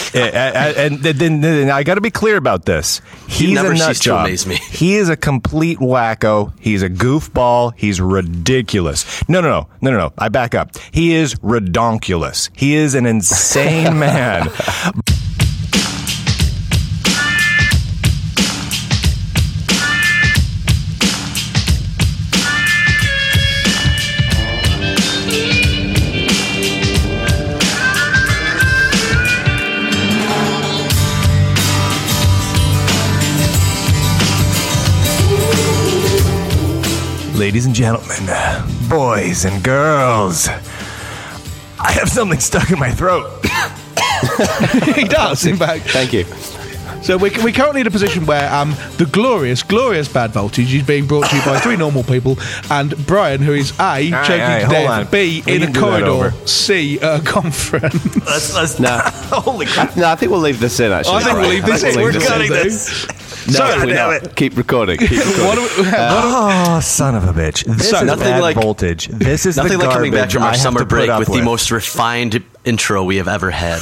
And then I got to be clear about this. He's never a nut cease to job. amaze me. He is a complete wacko. He's a goofball. He's ridiculous. No. I back up. He is redonkulous. He is an insane man. Ladies and gentlemen, boys and girls, I have something stuck in my throat. He does, in fact. Thank you. So we're currently in a position where the glorious Bad Voltage is being brought to you by three normal people, and Brian, who is A, choking to death, B, in a corridor, C, a conference. Let's holy crap. No, I think we'll leave this in, actually. I think we'll leave this in. We're cutting this. No, God we're damn not. it. Keep recording. Oh, son of a bitch. This is nothing bad like- voltage. This is Nothing the like coming back garbage from I our have summer to put break up with the most refined intro we have ever had.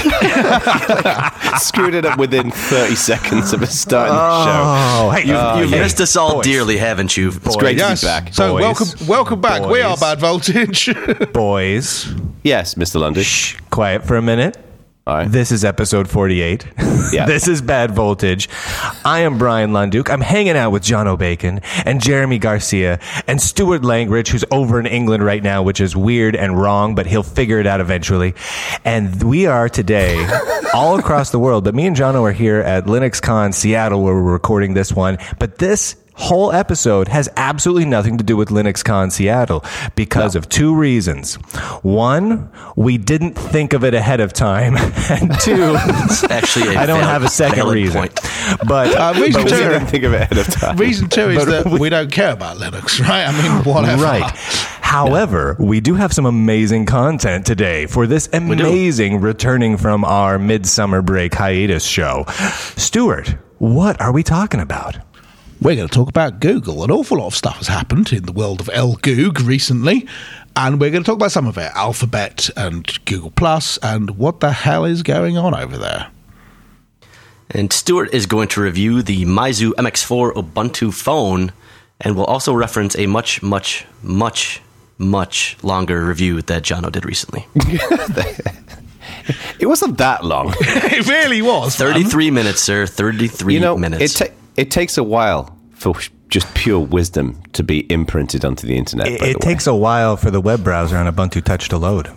Screwed it up within 30 seconds of us starting the show. Oh, hey, You've missed us all Boys. dearly, haven't you? It's great to be back. So Boys. welcome back. We are Boys. Bad Voltage. Boys, Yes, Mr. Lundy. shh, quiet for a minute. All right. This is episode 48. Yeah. This is Bad Voltage. I am Brian Lunduke. I'm hanging out with John O'Bacon and Jeremy Garcia and Stuart Langridge, who's over in England right now, which is weird and wrong, but he'll figure it out eventually. And we are today all across the world, but me and John are here at LinuxCon Seattle, where we're recording this one. But this whole episode has absolutely nothing to do with LinuxCon Seattle because of two reasons. One, we didn't think of it ahead of time. And two, Actually, I don't have a second reason. Point. But, reason but two- we- I didn't think of it ahead of time. Reason two is But that we don't care about Linux, right? I mean, whatever. Right. However, we do have some amazing content today for this amazing returning from our midsummer break hiatus show. Stuart, what are we talking about? We're going to talk about Google. An awful lot of stuff has happened in the world of LGoog recently, and we're going to talk about some of it, Alphabet and Google Plus, and what the hell is going on over there. And Stuart is going to review the Meizu MX4 Ubuntu phone, and will also reference a much, much, much, much longer review that Jono did recently. It wasn't that long. It really was. 33 minutes, sir. 33 minutes. It takes a while for just pure wisdom to be imprinted onto the internet. It takes a while for the web browser on Ubuntu Touch to load.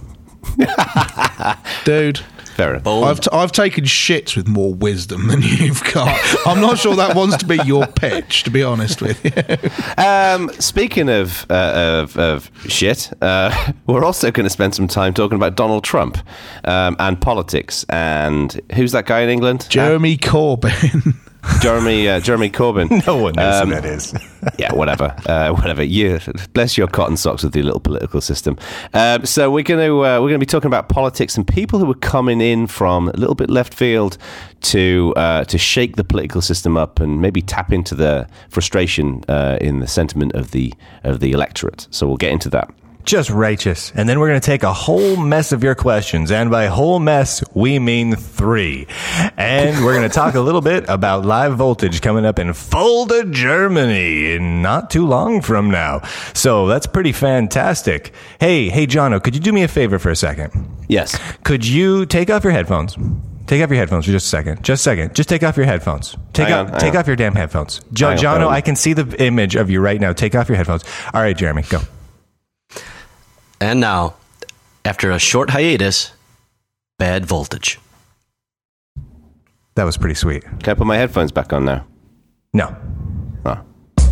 Dude, Fair enough. Boom. I've taken shits with more wisdom than you've got. I'm not sure that wants to be your pitch, to be honest with you. Speaking of shit, we're also going to spend some time talking about Donald Trump and politics. And who's that guy in England? Jeremy Corbyn. Jeremy Corbyn. No one knows who that is. Yeah, whatever. You bless your cotton socks with your little political system. So we're going to be talking about politics and people who are coming in from a little bit left field to shake the political system up and maybe tap into the frustration in the sentiment of the electorate. So we'll get into that. Just righteous. And then we're going to take a whole mess of your questions. And by whole mess, we mean 3. And we're going to talk a little bit about Live Voltage coming up in Fulda, Germany in not too long from now. So that's pretty fantastic. Hey, Jono, could you do me a favor for a second? Yes. Could you take off your headphones? Take off your headphones for just a second. Just take off your headphones. Take off your damn headphones. Jono, I can see the image of you right now. Take off your headphones. All right, Jeremy, go. And now, after a short hiatus, Bad Voltage. That was pretty sweet. Can I put my headphones back on now? No. Oh.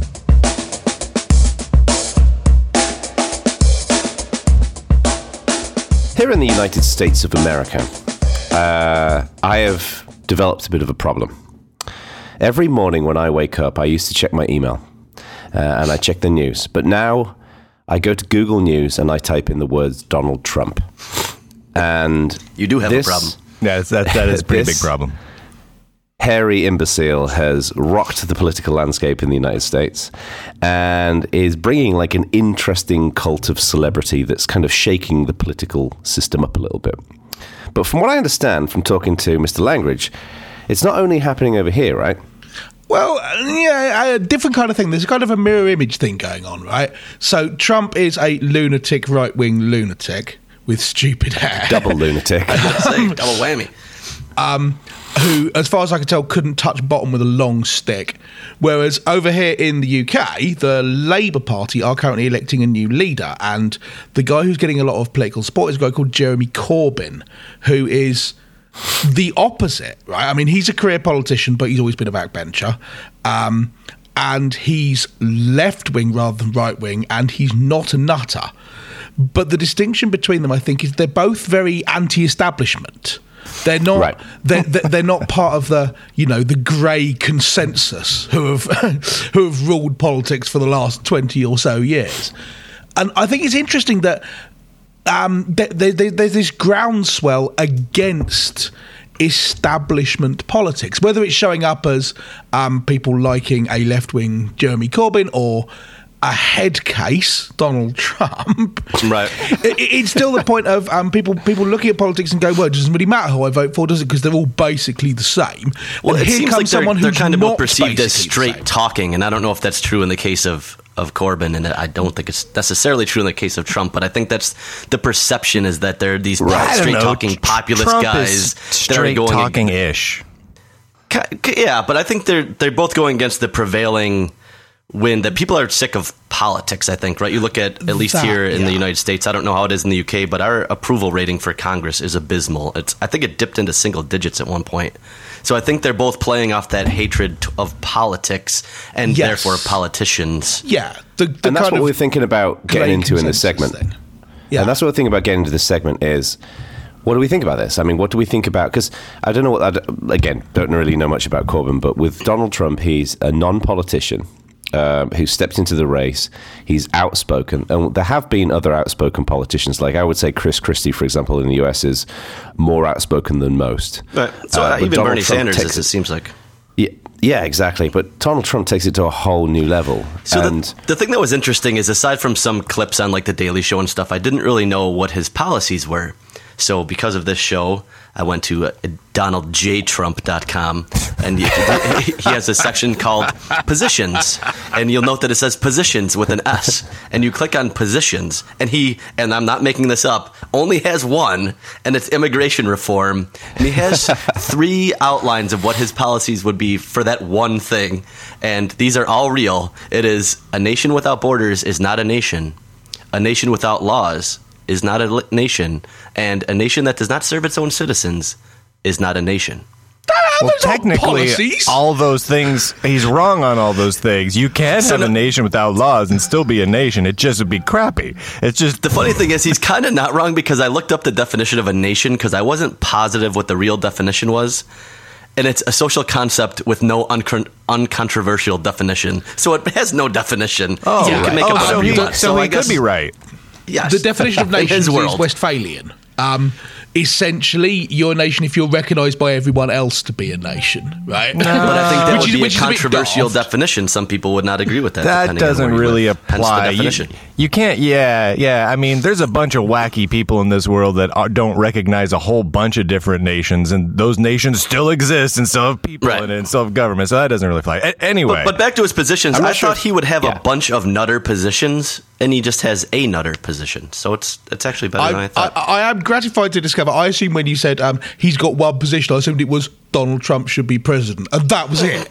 Here in the United States of America, I have developed a bit of a problem. Every morning when I wake up, I used to check my email and I check the news. But now I go to Google News and I type in the words Donald Trump. And You do have a problem. Yeah, that is a pretty big problem. Hairy imbecile has rocked the political landscape in the United States and is bringing like an interesting cult of celebrity that's kind of shaking the political system up a little bit. But from what I understand from talking to Mr. Langridge, it's not only happening over here, right? Well, yeah, a different kind of thing. There's kind of a mirror image thing going on, right? So Trump is a lunatic, right-wing lunatic with stupid hair. Double lunatic. Double whammy. Who, as far as I can tell, couldn't touch bottom with a long stick. Whereas over here in the UK, the Labour Party are currently electing a new leader. And the guy who's getting a lot of political support is a guy called Jeremy Corbyn, who is the opposite, right? I mean, he's a career politician, but he's always been a backbencher. And he's left-wing rather than right-wing, and he's not a nutter. But the distinction between them, I think, is they're both very anti-establishment. They're not. Right. They're not part of the the grey consensus who have ruled politics for the last 20 or so years. And I think it's interesting that there's this groundswell against establishment politics, whether it's showing up as people liking a left-wing Jeremy Corbyn or a head case, Donald Trump. Right. It's still the point of people looking at politics and go, well, it doesn't really matter who I vote for, does it? Because they're all basically the same. Well, and it here seems comes like they're kind of both perceived as straight talk. talking, and I don't know if that's true in the case of Corbyn, and I don't think it's necessarily true in the case of Trump, but I think that's the perception, is that they're these straight-talking populist Trump guys is that are going straight-talking-ish. Yeah, but I think they're both going against the prevailing wind that people are sick of politics, I think, right? You look at least here in the United States, I don't know how it is in the UK, but our approval rating for Congress is abysmal. I think it dipped into single digits at one point. So I think they're both playing off that hatred of politics and therefore politicians. Yeah. And that's what we're thinking about getting into in this segment. Yeah. And that's what we're thinking about getting into this segment is, what do we think about this? I mean, what do we think about... Because I don't know again, don't really know much about Corbyn, but with Donald Trump, he's a non-politician who stepped into the race. He's outspoken, and there have been other outspoken politicians. Like I would say Chris Christie, for example, in the US is more outspoken than most. Right. So even Donald Bernie Trump Sanders is, it seems like. Yeah, exactly. But Donald Trump takes it to a whole new level. So the thing that was interesting is, aside from some clips on like The Daily Show and stuff, I didn't really know what his policies were. So because of this show, I went to DonaldJTrump.com, and he has a section called Positions, and you'll note that it says Positions with an S, and you click on Positions, and and I'm not making this up, only has one, and it's immigration reform, and he has 3 outlines of what his policies would be for that one thing, and these are all real. It is: a nation without borders is not a nation. A nation without laws is not a nation, and a nation that does not serve its own citizens is not a nation. Well, technically, all those things, he's wrong on all those things. You can have a nation without laws and still be a nation. It just would be crappy. It's just... The funny thing is, he's kind of not wrong, because I looked up the definition of a nation because I wasn't positive what the real definition was. And it's a social concept with no uncontroversial definition. So it has no definition. Oh, so you can make up whatever you want. So he could be right. Yes. The definition of nations is Westphalian. Essentially, you're a nation if you're recognised by everyone else to be a nation, right? No. But I think that would be a controversial definition. Some people would not agree with that. That doesn't really apply. You can't, I mean, there's a bunch of wacky people in this world that don't recognize a whole bunch of different nations, and those nations still exist and still have people in it and still have government, so that doesn't really apply. Anyway. But back to his positions, I thought he would have a bunch of nutter positions, and he just has a nutter position. So it's actually better than I thought. I am gratified to discover. I assume when you said he's got one position, I assumed it was Donald Trump should be president, and that was it.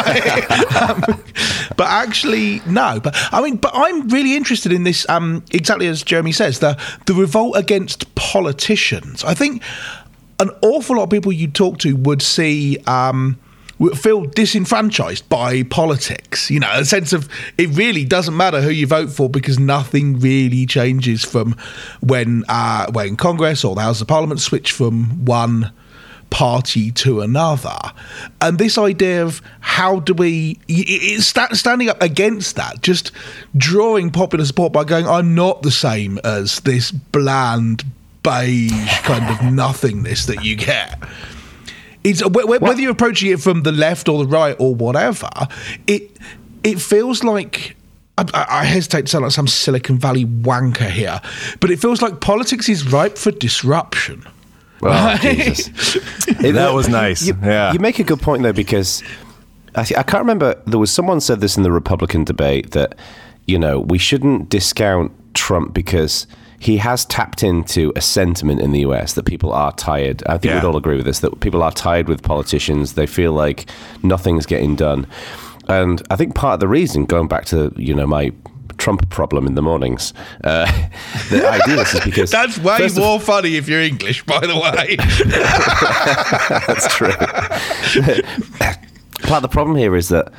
But actually, no. But I'm really interested in this. Exactly as Jeremy says, the revolt against politicians. I think an awful lot of people you talk to would see. Feel disenfranchised by politics, a sense of it really doesn't matter who you vote for because nothing really changes from when Congress or the House of Parliament switch from one party to another. And this idea of how do we standing up against that, just drawing popular support by going, I'm not the same as this bland beige kind of nothingness that you get. It's whether you're approaching it from the left or the right or whatever, it feels like I hesitate to sound like some Silicon Valley wanker here, but it feels like politics is ripe for disruption. Oh, Jesus. That was nice. You make a good point, though, because I can't remember. There was someone said this in the Republican debate that, we shouldn't discount Trump because he has tapped into a sentiment in the US that people are tired. I think we'd all agree with this, that people are tired with politicians. They feel like nothing's getting done. And I think part of the reason, going back to, my Trump problem in the mornings, the idea is because... That's way more funny if you're English, by the way. That's true. Part of the problem here is that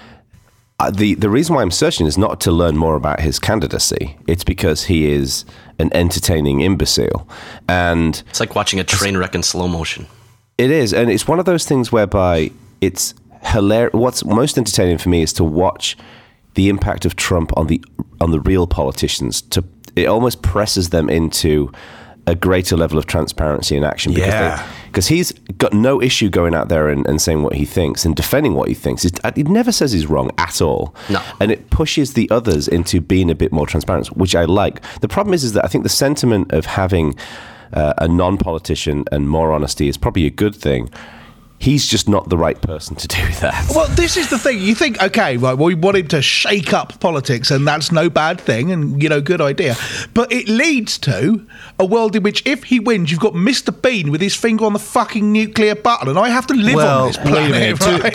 the reason why I'm searching is not to learn more about his candidacy. It's because he is an entertaining imbecile. And it's like watching a train wreck in slow motion. It is. And it's one of those things whereby it's hilarious. What's most entertaining for me is to watch the impact of Trump on the real politicians. It almost presses them into a greater level of transparency and action because he's got no issue going out there and saying what he thinks and defending what he thinks. He never says he's wrong at all. No. And it pushes the others into being a bit more transparent, which I like. The problem is that I think the sentiment of having a non-politician and more honesty is probably a good thing. He's just not the right person to do that. Well, this is the thing. You think, okay, right, well, we want him to shake up politics, and that's no bad thing, and, good idea. But it leads to a world in which if he wins, you've got Mr. Bean with his finger on the fucking nuclear button, and I have to live on this planet. Right?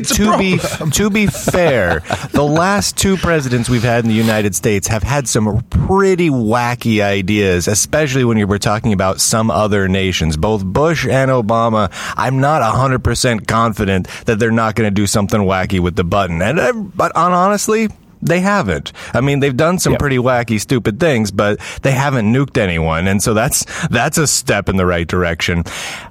To be fair, the last two presidents we've had in the United States have had some pretty wacky ideas, especially when you were talking about some other nations. Both Bush and Obama, I'm not 100% confident that they're not going to do something wacky with the button. But honestly, they haven't. I mean, they've done some pretty wacky, stupid things, but they haven't nuked anyone. And so that's a step in the right direction.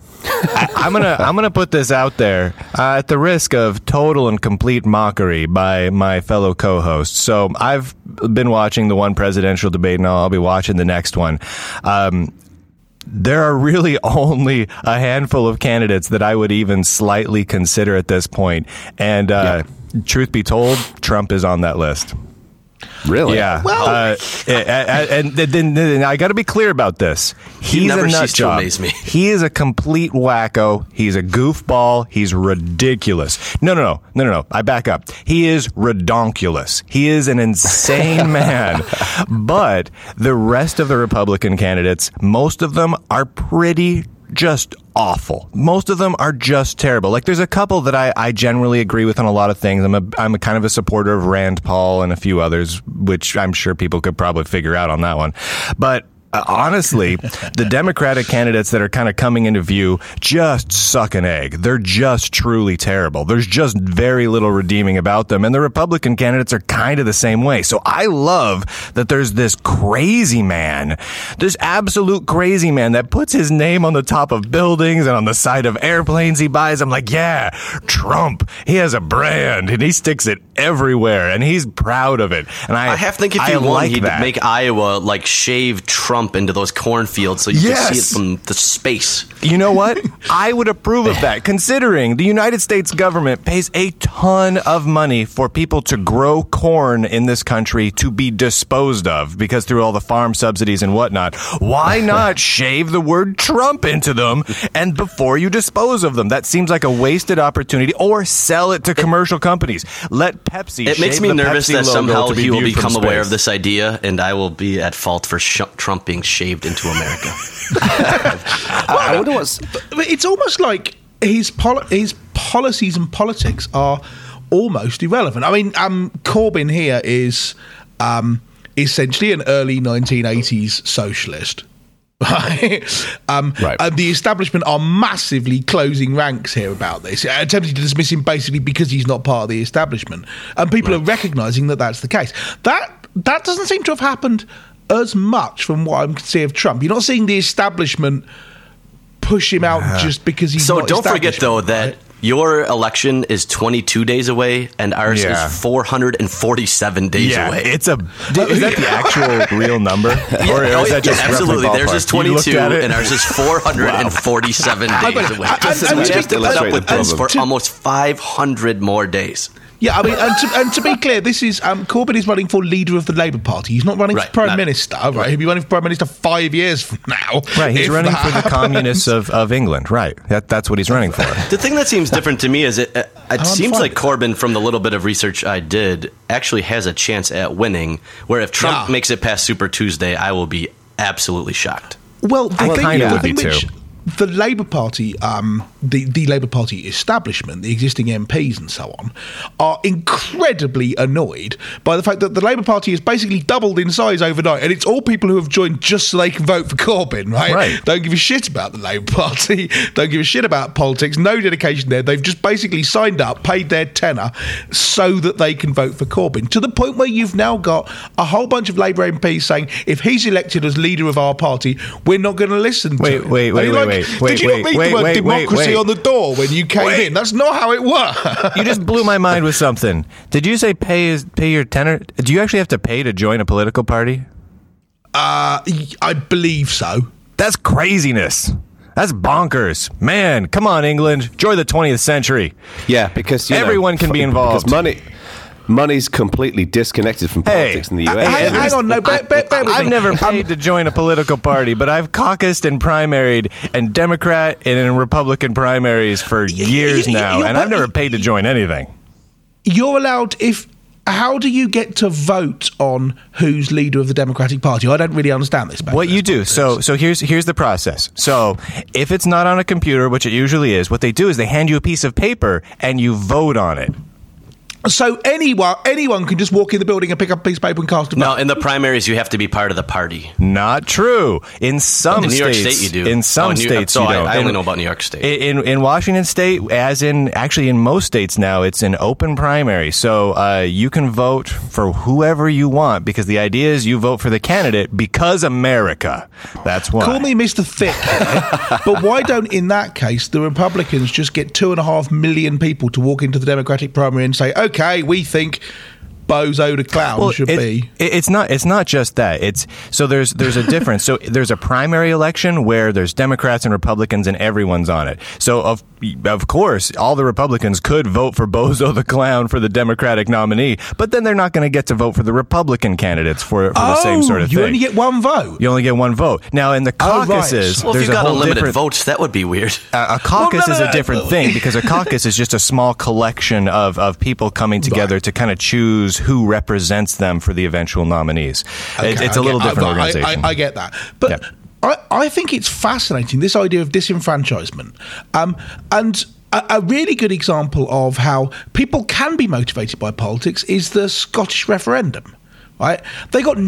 I'm gonna put this out there at the risk of total and complete mockery by my fellow co-hosts. So I've been watching the one presidential debate, and I'll be watching the next one. There are really only a handful of candidates that I would even slightly consider at this point. And truth be told, Trump is on that list. Really? Yeah. Well, and then I got to be clear about this. He's a nut job. He is a complete wacko. He's a goofball. He's ridiculous. No. I back up. He is redonkulous. He is an insane man. But the rest of the Republican candidates, most of them are pretty just awful. Most of them are just terrible. Like, there's a couple that I generally agree with on a lot of things. I'm a kind of a supporter of Rand Paul and a few others, which I'm sure people could probably figure out on that one. But honestly, the Democratic candidates that are kind of coming into view just suck an egg. They're just truly terrible. There's just very little redeeming about them. And the Republican candidates are kind of the same way. So I love that there's this crazy man, this absolute crazy man that puts his name on the top of buildings and on the side of airplanes he buys. I'm like, yeah, Trump, he has a brand and he sticks it everywhere and he's proud of it. And I have to think if he won, he'd make Iowa shave Trump into those cornfields so you can see it from the space. You know what? I would approve of that, considering the United States government pays a ton of money for people to grow corn in this country to be disposed of, because through all the farm subsidies and whatnot. Why not shave the word Trump into them and before you dispose of them? That seems like a wasted opportunity. Or sell it to commercial companies. Let Pepsi. It makes me nervous that somehow he will become aware of this idea, and I will be at fault for Trump being shaved into America. I wonder it's almost like his policies and politics are almost irrelevant. I mean, Corbyn here is essentially an early 1980s socialist. Right. And the establishment are massively closing ranks here about this, attempting to dismiss him basically because he's not part of the establishment, and people are recognising that that's the case. That doesn't seem to have happened as much from what I'm seeing of Trump. You're not seeing the establishment push him out just because he's not. So don't forget though that your election is 22 days away, and ours is 447 days away. Is that the actual real number? Or is that just absolutely? Theirs is 22, and ours is 447 days away. And we have to put up with this for almost 500 more days. Yeah, I mean, and to be clear, this is Corbyn is running for leader of the Labour Party. He's not running for Prime Minister, right? He'll be running for Prime Minister 5 years from now. Right, he's running for the communists of England, right? That's what he's running for. The thing that seems different to me is it seems like Corbyn, from the little bit of research I did, actually has a chance at winning, where if Trump makes it past Super Tuesday, I will be absolutely shocked. Well, the thing too. The Labour Party, the Labour Party establishment, the existing MPs and so on, are incredibly annoyed by the fact that the Labour Party has basically doubled in size overnight, and it's all people who have joined just so they can vote for Corbyn, right? Don't give a shit about the Labour Party, don't give a shit about politics, no dedication there. They've just basically signed up, paid their tenner so that they can vote for Corbyn, to the point where you've now got a whole bunch of Labour MPs saying, if he's elected as leader of our party, we're not going to listen to him. Wait. Did you not read the word democracy on the door when you came in? That's not how it works. You just blew my mind with something. Did you say pay your tenor? Do you actually have to pay to join a political party? I believe so. That's craziness. That's bonkers. Man, come on, England. Join the 20th century. Yeah, because everyone can be involved. Because money's completely disconnected from politics in the US. Hang on, no, bear with I've me. never paid to join a political party, but I've caucused and primaried and Democrat and in Republican primaries for years now, and I've never paid to join anything. You're allowed how do you get to vote on who's leader of the Democratic Party? I don't really understand this. What you do, so here's the process. So if it's not on a computer, which it usually is, what they do is they hand you a piece of paper and you vote on it. So anyone can just walk in the building and pick up a piece of paper and cast a vote? No, in the primaries, you have to be part of the party. Not true. In some states, New York State, you do. In some states, you don't. I only know about New York State. In Washington State, as in actually in most states now, it's an open primary. So you can vote for whoever you want, because the idea is you vote for the candidate because America. That's why. Call me Mr. Thick, but why don't, in that case, the Republicans just get 2.5 million people to walk into the Democratic primary and say, okay, we think Bozo the Clown should be. It's not just that. There's a difference. So there's a primary election where there's Democrats and Republicans and everyone's on it. So of course all the Republicans could vote for Bozo the Clown for the Democratic nominee, but then they're not going to get to vote for the Republican candidates for the same sort of thing. You only get one vote. You only get one vote. Now in the caucuses, well, if you got unlimited votes, that would be weird. A caucus is a different thing, because a caucus is just a small collection of people coming together to kind of choose who represents them for the eventual nominees. Okay, it's a little different organization. I get that. But I think it's fascinating, this idea of disenfranchisement. And a really good example of how people can be motivated by politics is the Scottish referendum. Right? They got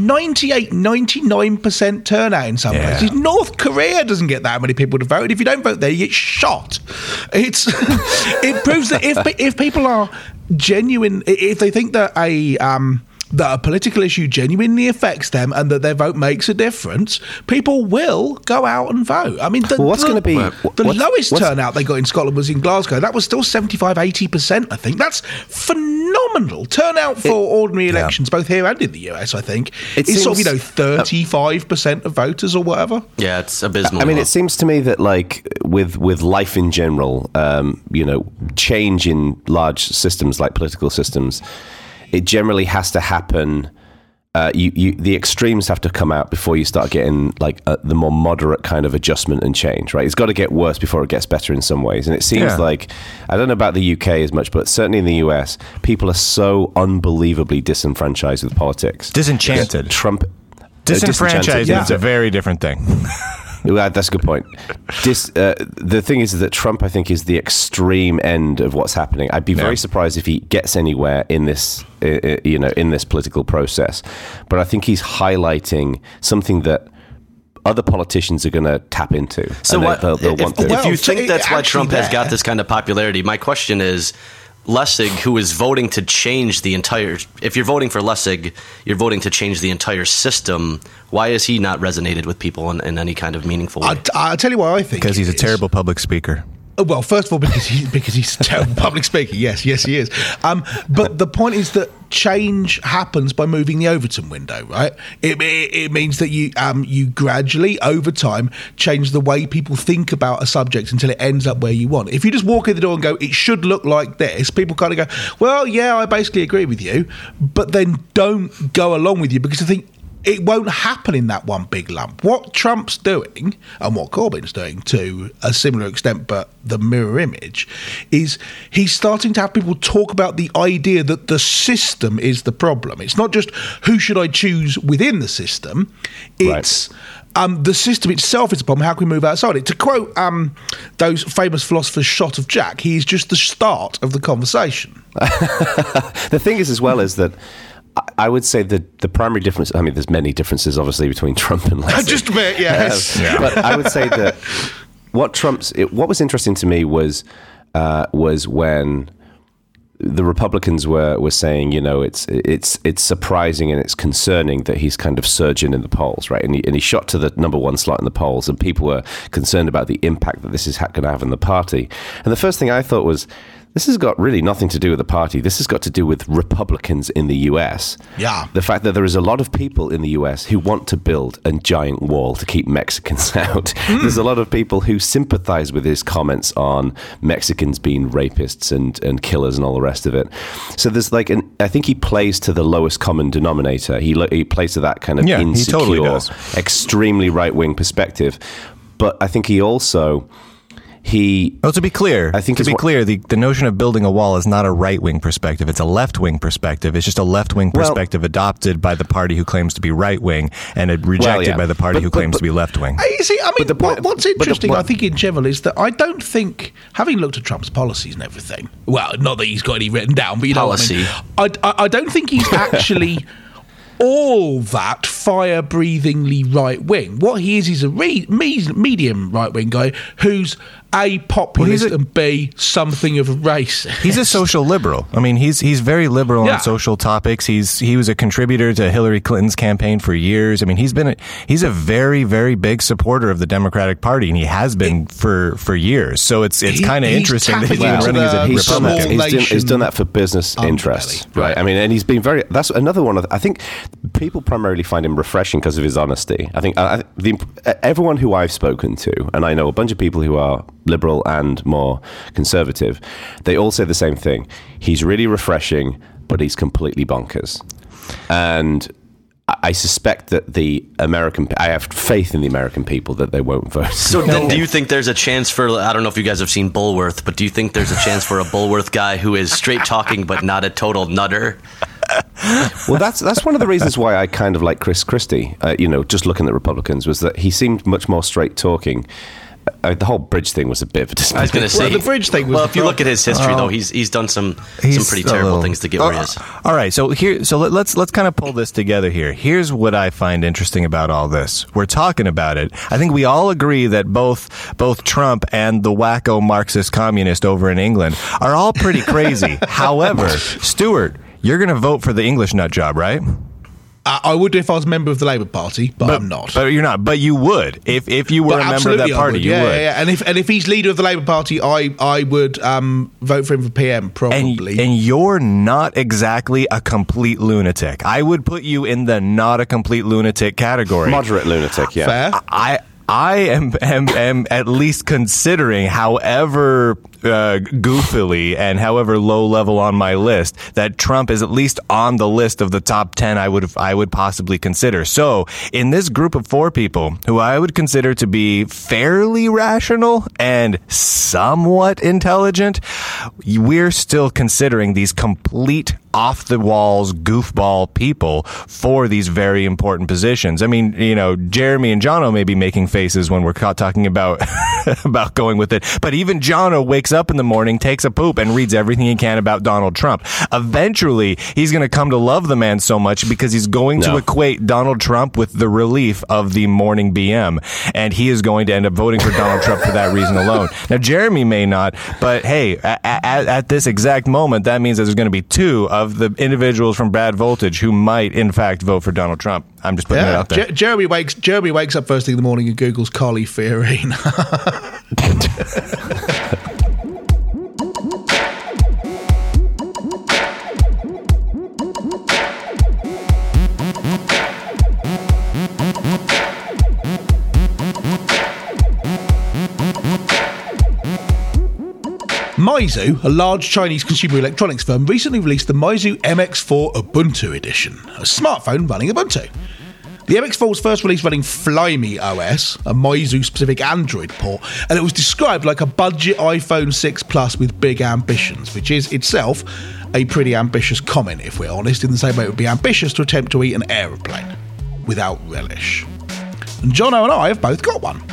99% turnout in some places. North Korea doesn't get that many people to vote. If you don't vote there, you get shot. It proves that if people are genuine, if they think that that a political issue genuinely affects them and that their vote makes a difference, people will go out and vote. I mean, the lowest turnout they got in Scotland was in Glasgow. That was still 75-80%, I think. That's phenomenal. Turnout for ordinary elections, both here and in the US, I think. It's sort of, 35% of voters or whatever. Yeah, it's abysmal. I mean, it seems to me that, like, with life in general, change in large systems like political systems, it generally has to happen. The extremes have to come out before you start getting like the more moderate kind of adjustment and change, right? It's got to get worse before it gets better in some ways. And it seems like, I don't know about the UK as much, but certainly in the US, people are so unbelievably disenfranchised with politics. Disenchanted. Disenfranchised is a very different thing. That's a good point. The thing is that Trump, I think, is the extreme end of what's happening. I'd be very surprised if he gets anywhere in this, in this political process. But I think he's highlighting something that other politicians are going to tap into. So if you think that's why Trump has got this kind of popularity, my question is, Lessig, who is voting to change the entire... If you're voting for Lessig, you're voting to change the entire system. Why is he not resonated with people in any kind of meaningful way? I'll tell you why I think. Because he's a terrible public speaker. Well, first of all, because he's a terrible public speaker. Yes, he is. But the point is that change happens by moving the Overton window, right? It means that you gradually, over time, change the way people think about a subject until it ends up where you want. If you just walk in the door and go, it should look like this, people kind of go, well, yeah, I basically agree with you, but then don't go along with you because I think it won't happen in that one big lump. What Trump's doing, and what Corbyn's doing to a similar extent, but the mirror image, is he's starting to have people talk about the idea that the system is the problem. It's not just who should I choose within the system, it's the system itself is the problem. How can we move outside it? To quote those famous philosophers, Shot of Jack, he is just the start of the conversation. The thing is, as well, is that I would say that the primary difference, I mean, there's many differences, obviously, between Trump and Leslie. Just a bit, yes. But I would say that what was interesting to me was when the Republicans were saying, you know, it's surprising and it's concerning that he's kind of surging in the polls, right? And he shot to the number one slot in the polls, and people were concerned about the impact that this is going to have on the party. And the first thing I thought was, this has got really nothing to do with the party. This has got to do with Republicans in the US. Yeah. The fact that there is a lot of people in the US who want to build a giant wall to keep Mexicans out. There's a lot of people who sympathize with his comments on Mexicans being rapists and killers and all the rest of it. So there's I think he plays to the lowest common denominator. He plays to that kind of insecure, totally extremely right-wing perspective. But I think he also... to be clear, the notion of building a wall is not a right-wing perspective. It's a left-wing perspective. It's just a left-wing perspective adopted by the party who claims to be right-wing and rejected by the party who claims to be left-wing. You see, I mean, what's interesting, I think, in general, is that I don't think, having looked at Trump's policies and everything, well, not that he's got any written down, but you know what I mean? I don't think he's actually... all that fire-breathingly right-wing. What he is a medium right-wing guy who's A, populist, and B, something of a racist. He's a social liberal. I mean, he's very liberal on social topics. He was a contributor to Hillary Clinton's campaign for years. I mean, he's a very, very big supporter of the Democratic Party, and he has been for years. So it's kind of interesting that he's been running as a Republican. He's done that for business interests, right? I mean, and he's been that's another one of I think people primarily find him refreshing because of his honesty. I think everyone who I've spoken to, and I know a bunch of people who are liberal and more conservative, they all say the same thing. He's really refreshing, but he's completely bonkers. And I suspect that I have faith in the American people that they won't vote. So do you think there's a chance for, I don't know if you guys have seen Bulworth, but do you think there's a chance for a Bulworth guy who is straight talking but not a total nutter? Well, that's one of the reasons why I kind of like Chris Christie, just looking at Republicans, was that he seemed much more straight talking. The whole bridge thing was a bit of a disappointment. I was going to say the bridge thing was. Well, if you look at his history, though, he's done some pretty terrible things to get where he is. All right, so let's kind of pull this together here. Here's what I find interesting about all this. We're talking about it. I think we all agree that both Trump and the wacko Marxist communist over in England are all pretty crazy. However, Stuart, you're going to vote for the English nut job, right? I would if I was a member of the Labour Party, but I'm not. But you're not. But you would if you were a member of that party. You would. Yeah. And if he's leader of the Labour Party, I would vote for him for PM probably. And you're not exactly a complete lunatic. I would put you in the not a complete lunatic category. Moderate lunatic. Yeah. Fair. I am at least considering, however goofily and however low level on my list, that Trump is at least on the list of the top 10 I would possibly consider. So in this group of 4 people who I would consider to be fairly rational and somewhat intelligent, we're still considering these complete off-the-walls goofball people for these very important positions. I mean, Jeremy and Jono may be making faces when we're talking about about going with it, but even Jono wakes up in the morning, takes a poop, and reads everything he can about Donald Trump. Eventually, he's going to come to love the man so much because he's going to equate Donald Trump with the relief of the morning BM, and he is going to end up voting for Donald Trump for that reason alone. Now, Jeremy may not, but hey, at this exact moment, that means that there's going to be 2 of the individuals from Bad Voltage who might, in fact, vote for Donald Trump. I'm just putting it out there. Jeremy wakes up first thing in the morning and Googles Carly Fiorina. Meizu, a large Chinese consumer electronics firm, recently released the Meizu MX4 Ubuntu Edition, a smartphone running Ubuntu. The MX4 was first released running Flyme OS, a Meizu-specific Android port, and it was described like a budget iPhone 6 Plus with big ambitions, which is itself a pretty ambitious comment, if we're honest, in the same way it would be ambitious to attempt to eat an aeroplane, without relish. And Jono and I have both got one.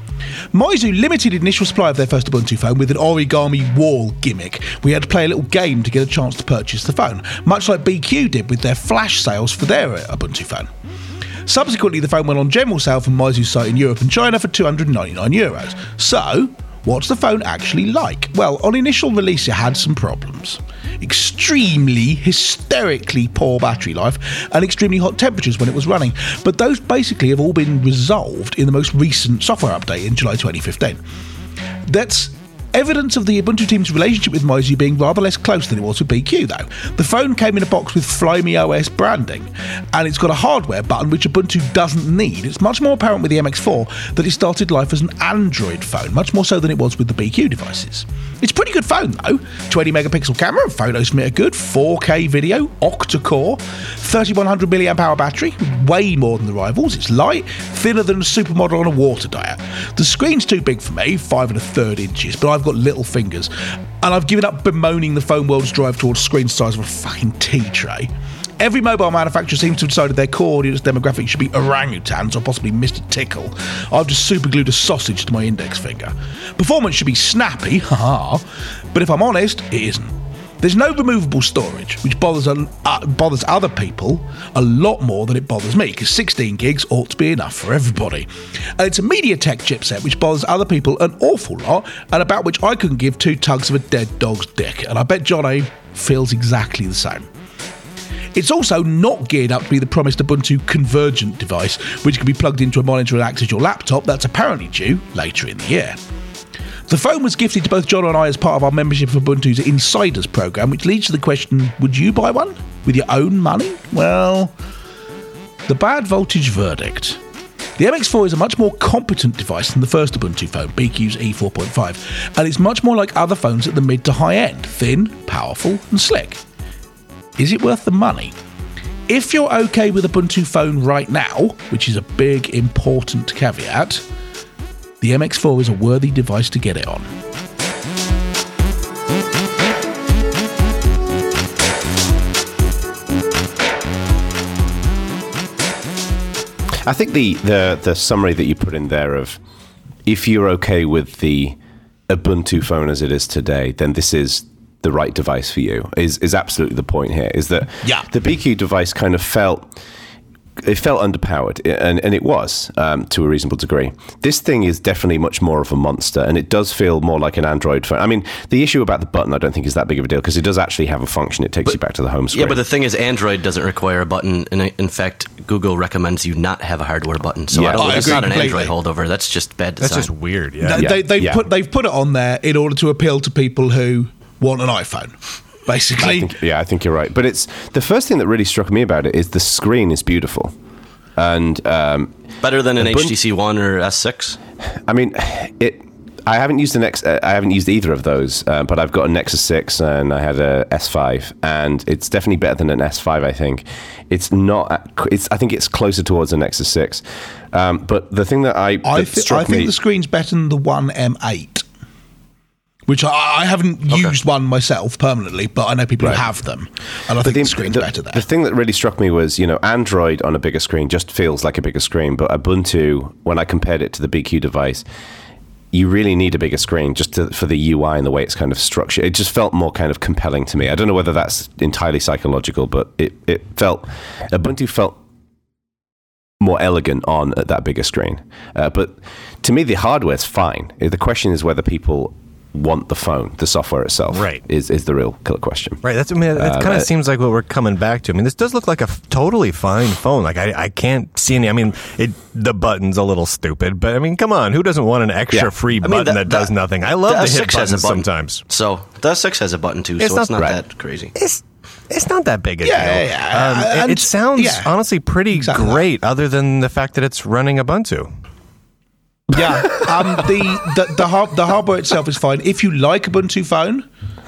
Meizu limited initial supply of their first Ubuntu phone with an origami wall gimmick. We had to play a little game to get a chance to purchase the phone, much like BQ did with their flash sales for their Ubuntu phone. Subsequently, the phone went on general sale from Meizu's site in Europe and China for €299. So, what's the phone actually like? Well, on initial release it had some problems. Extremely, hysterically poor battery life and extremely hot temperatures when it was running, but those basically have all been resolved in the most recent software update in July 2015. That's evidence of the Ubuntu team's relationship with Meizu being rather less close than it was with BQ though. The phone came in a box with Flyme OS branding, and it's got a hardware button which Ubuntu doesn't need. It's much more apparent with the MX4 that it started life as an Android phone, much more so than it was with the BQ devices. It's a pretty good phone though. 20 megapixel camera, photos from it are good, 4K video, octa-core, 3100 milliamp hour battery, way more than the rivals. It's light, thinner than a supermodel on a water diet. The screen's too big for me, 5 1/3 inches, but I've got little fingers, and I've given up bemoaning the phone world's drive towards screen size of a fucking tea tray. Every mobile manufacturer seems to have decided their core audience demographic should be orangutans or possibly Mr. Tickle. I've just superglued a sausage to my index finger. Performance should be snappy, haha, but if I'm honest, it isn't. There's no removable storage, which bothers other people a lot more than it bothers me, because 16 gigs ought to be enough for everybody. And it's a MediaTek chipset which bothers other people an awful lot, and about which I couldn't give two tugs of a dead dog's dick, and I bet Jono feels exactly the same. It's also not geared up to be the promised Ubuntu convergent device, which can be plugged into a monitor and access your laptop. That's apparently due later in the year. The phone was gifted to both John and I as part of our membership of Ubuntu's Insiders program, which leads to the question, would you buy one with your own money? Well, the bad voltage verdict. The MX4 is a much more competent device than the first Ubuntu phone, BQ's E4.5, and it's much more like other phones at the mid to high end, thin, powerful and slick. Is it worth the money? If you're okay with Ubuntu phone right now, which is a big, important caveat, the MX4 is a worthy device to get it on. I think the summary that you put in there of if you're okay with the Ubuntu phone as it is today, then this is the right device for you is absolutely the point here, is that the BQ device kind of felt underpowered, and it was to a reasonable degree. This thing is definitely much more of a monster, and it does feel more like an Android phone. I mean, the issue about the button I don't think is that big of a deal, because it does actually have a function. It takes you back to the home screen. Yeah, but the thing is, Android doesn't require a button, and in fact, Google recommends you not have a hardware button. So it's not an Android holdover. That's just bad design. That's just weird. Yeah, they've put it on there in order to appeal to people who want an iPhone. Basically, I think you're right. But it's the first thing that really struck me about it is the screen is beautiful, and better than an HTC One or S6. I mean, I haven't used I haven't used either of those, but I've got a Nexus 6 and I had a S5, and it's definitely better than an S5. I think it's not. I think it's closer towards a Nexus 6. But the thing that I think the screen's better than the One M8. Which I haven't used one myself permanently, but I know people who have them, and I think the screen's better there. The thing that really struck me was, Android on a bigger screen just feels like a bigger screen, but Ubuntu, when I compared it to the BQ device, you really need a bigger screen just for the UI and the way it's kind of structured. It just felt more kind of compelling to me. I don't know whether that's entirely psychological, but Ubuntu felt more elegant at that bigger screen. But to me, the hardware's fine. The question is whether people want the phone. The software itself is the real killer question. Right. That kind of seems like what we're coming back to. I mean, this does look like a totally fine phone. Like I can't see any. I mean, the button's a little stupid, but I mean, come on, who doesn't want an extra free button that does nothing? I love to hit buttons sometimes. So the S6 has a button too, so it's not that crazy. It's not that big a deal. Yeah. It sounds honestly pretty great, other than the fact that it's running Ubuntu. Yeah, the hardware itself is fine. If you like Ubuntu Phone,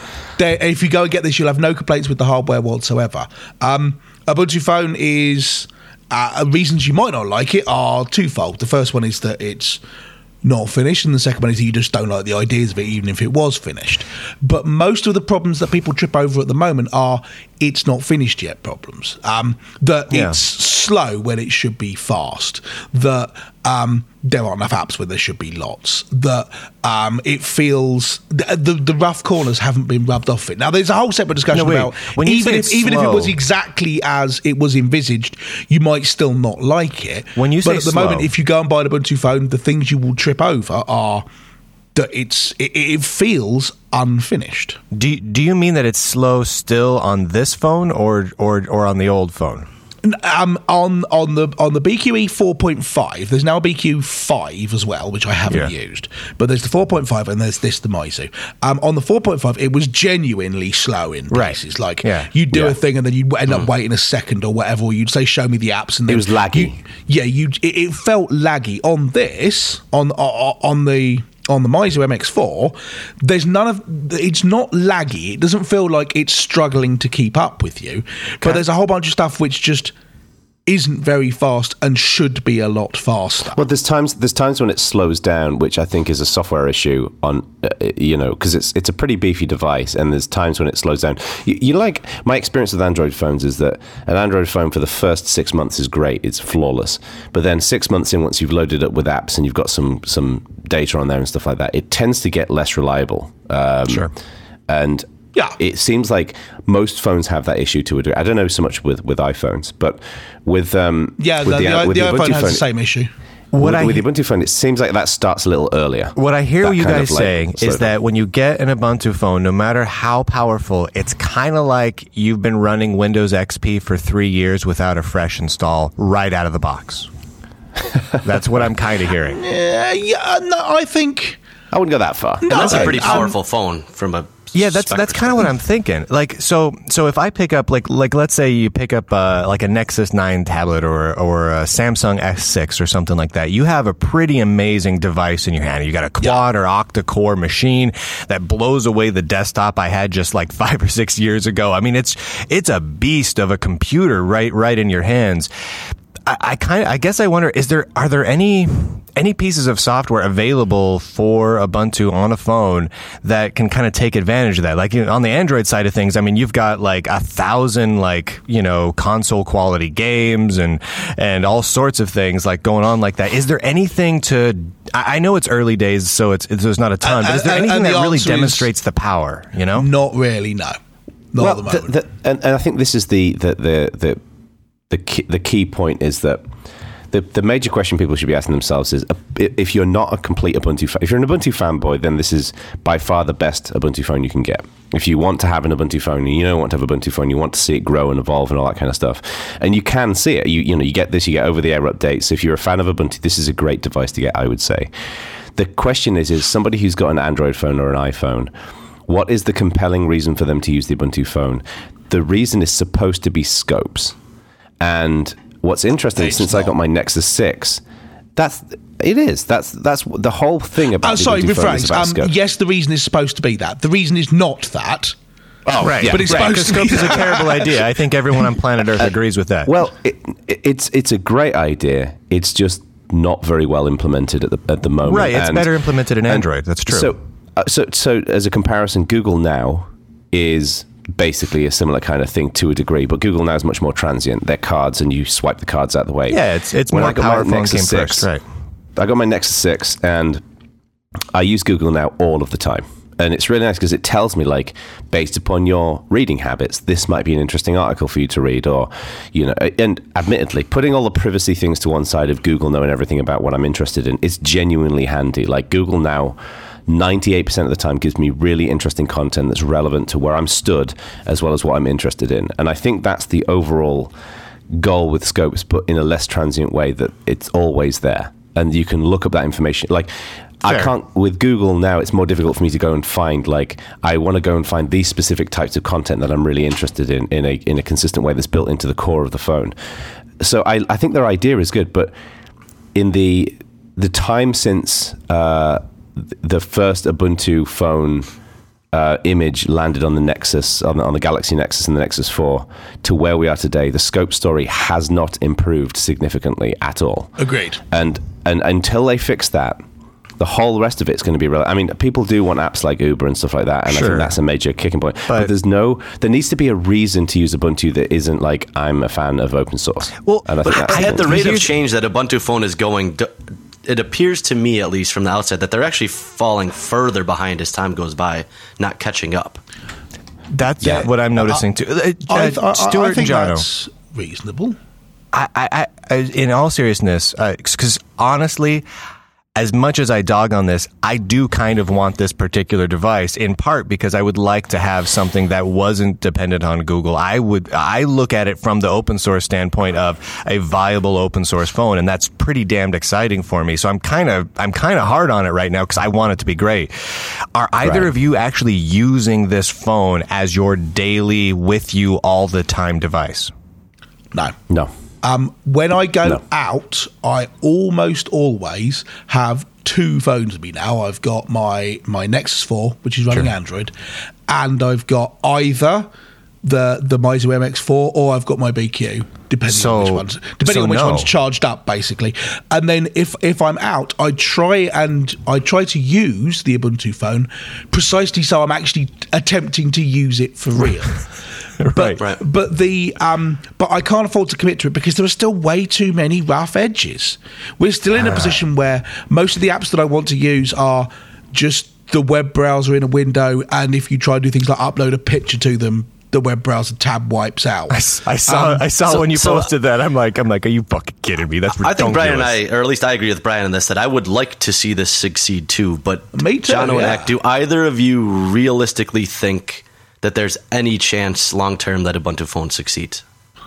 if you go and get this, you'll have no complaints with the hardware whatsoever. Ubuntu Phone is reasons you might not like it are twofold. The first one is that it's not finished, and the second one is that you just don't like the ideas of it, even if it was finished. But most of the problems that people trip over at the moment are it's not finished yet problems. That it's slow when it should be fast. That there aren't enough apps when there should be lots. That it feels the rough corners haven't been rubbed off it. Now there's a whole separate discussion about even if it was exactly as it was envisaged, you might still not like it. When you say but at the moment, if you go and buy an Ubuntu phone, the things you will trip over are that it feels unfinished. Do you mean that it's slow still on this phone or on the old phone? On the BQE 4.5, there's now a BQ 5 as well, which I haven't used. But there's the 4.5 and there's the Meizu. On the 4.5, it was genuinely slow in places. Like you'd do a thing and then you'd end up waiting a second or whatever, or you'd say, "Show me the apps," and then it was laggy. It felt laggy. On this, on the Meizu MX4, there's it's not laggy. It doesn't feel like it's struggling to keep up with you. But there's a whole bunch of stuff which just isn't very fast and should be a lot faster. Well, there's times when it slows down, which I think is a software issue on, because it's a pretty beefy device, and there's times when it slows down. You like, my experience with Android phones is that an Android phone for the first 6 months is great, it's flawless, but then 6 months in, once you've loaded it with apps and you've got some data on there and stuff like that, it tends to get less reliable. Sure. And it seems like most phones have that issue to a degree. I don't know so much with iPhones, but with the iPhone has the same issue. With the Ubuntu phone, it seems like that starts a little earlier. What I hear you guys saying is that when you get an Ubuntu phone, no matter how powerful, it's kind of like you've been running Windows XP for 3 years without a fresh install right out of the box. That's what I'm kind of hearing. No, I think I wouldn't go that far. No, that's a pretty powerful phone from a that's kind of what I'm thinking. Like, so if I pick up like let's say you pick up like a Nexus 9 tablet or a Samsung S6 or something like that, you have a pretty amazing device in your hand. You got a quad or octa-core machine that blows away the desktop I had just like 5 or 6 years ago. I mean, it's a beast of a computer right in your hands. I guess I wonder, are there any pieces of software available for Ubuntu on a phone that can kind of take advantage of that? Like on the Android side of things, I mean, you've got like 1,000 console quality games and all sorts of things like going on like that. Is there anything I know it's early days, so there's not a ton, but is there anything that really demonstrates the power? Not really. No. Not at the moment. And I think this is the key point is that the major question people should be asking themselves is, if you're not a complete Ubuntu fan, if you're an Ubuntu fanboy, then this is by far the best Ubuntu phone you can get. If you want to have an Ubuntu phone and you don't want to have an Ubuntu phone, you want to see it grow and evolve and all that kind of stuff, and you can see it. You get this, you get over-the-air updates. If you're a fan of Ubuntu, this is a great device to get, I would say. The question is somebody who's got an Android phone or an iPhone, what is the compelling reason for them to use the Ubuntu phone? The reason is supposed to be scopes. And what's interesting, since I got my Nexus 6, that's the whole thing about rephrase. Yes, the reason is supposed to be that. The reason is not that. Oh, right. But it's supposed to be. Scopes is a terrible idea. I think everyone on planet Earth agrees with that. Well, it's a great idea. It's just not very well implemented at the moment. Right. It's better implemented in Android. That's true. So as a comparison, Google Now is basically a similar kind of thing to a degree, but Google Now is much more transient. They're cards, and you swipe the cards out of the way. Yeah, it's when more powerful and came first, right? I got my Nexus 6, and I use Google Now all of the time. And it's really nice because it tells me, like, based upon your reading habits, this might be an interesting article for you to read, or, and admittedly, putting all the privacy things to one side of Google knowing everything about what I'm interested in is genuinely handy. Like, Google Now 98% of the time gives me really interesting content that's relevant to where I'm stood as well as what I'm interested in. And I think that's the overall goal with Scopes, but in a less transient way, that it's always there. And you can look up that information. Like, I can't, with Google now, it's more difficult for me to go and find, like, I want to go and find these specific types of content that I'm really interested in a consistent way that's built into the core of the phone. So I think their idea is good, but in the time since the first Ubuntu phone image landed on the Nexus, on the Galaxy Nexus and the Nexus 4, to where we are today, the Scope story has not improved significantly at all. Agreed. And until they fix that, the whole rest of it's going to be relevant. I mean, people do want apps like Uber and stuff like that, and I think that's a major kicking point. But there needs to be a reason to use Ubuntu that isn't like, I'm a fan of open source. Well, and at the rate of change that Ubuntu phone is going, it appears to me, at least from the outset, that they're actually falling further behind as time goes by, not catching up. That's what I'm noticing too. Stuart and Jono, that's reasonable. I in all seriousness, because honestly, as much as I dog on this, I do kind of want this particular device, in part because I would like to have something that wasn't dependent on Google. I look at it from the open source standpoint of a viable open source phone, and that's pretty damned exciting for me. So I'm kind of hard on it right now because I want it to be great. Are either of you actually using this phone as your daily, with you all the time device? No. When I go out, I almost always have two phones with me now. I've got my Nexus 4, which is running Android, and I've got either the Meizu MX4 or I've got my BQ, depending on which one's charged up, basically. And then if I'm out, I try to use the Ubuntu phone precisely so I'm actually attempting to use it for real. But I can't afford to commit to it because there are still way too many rough edges. We're still in a position where most of the apps that I want to use are just the web browser in a window, and if you try to do things like upload a picture to them, the web browser tab wipes out. I saw when you posted that. I'm like, are you fucking kidding me? That's ridiculous. I think Brian and I, or at least I agree with Brian on this, that I would like to see this succeed too. But me too, Jono and Ack, do either of you realistically think that there's any chance long term that Ubuntu phone succeeds?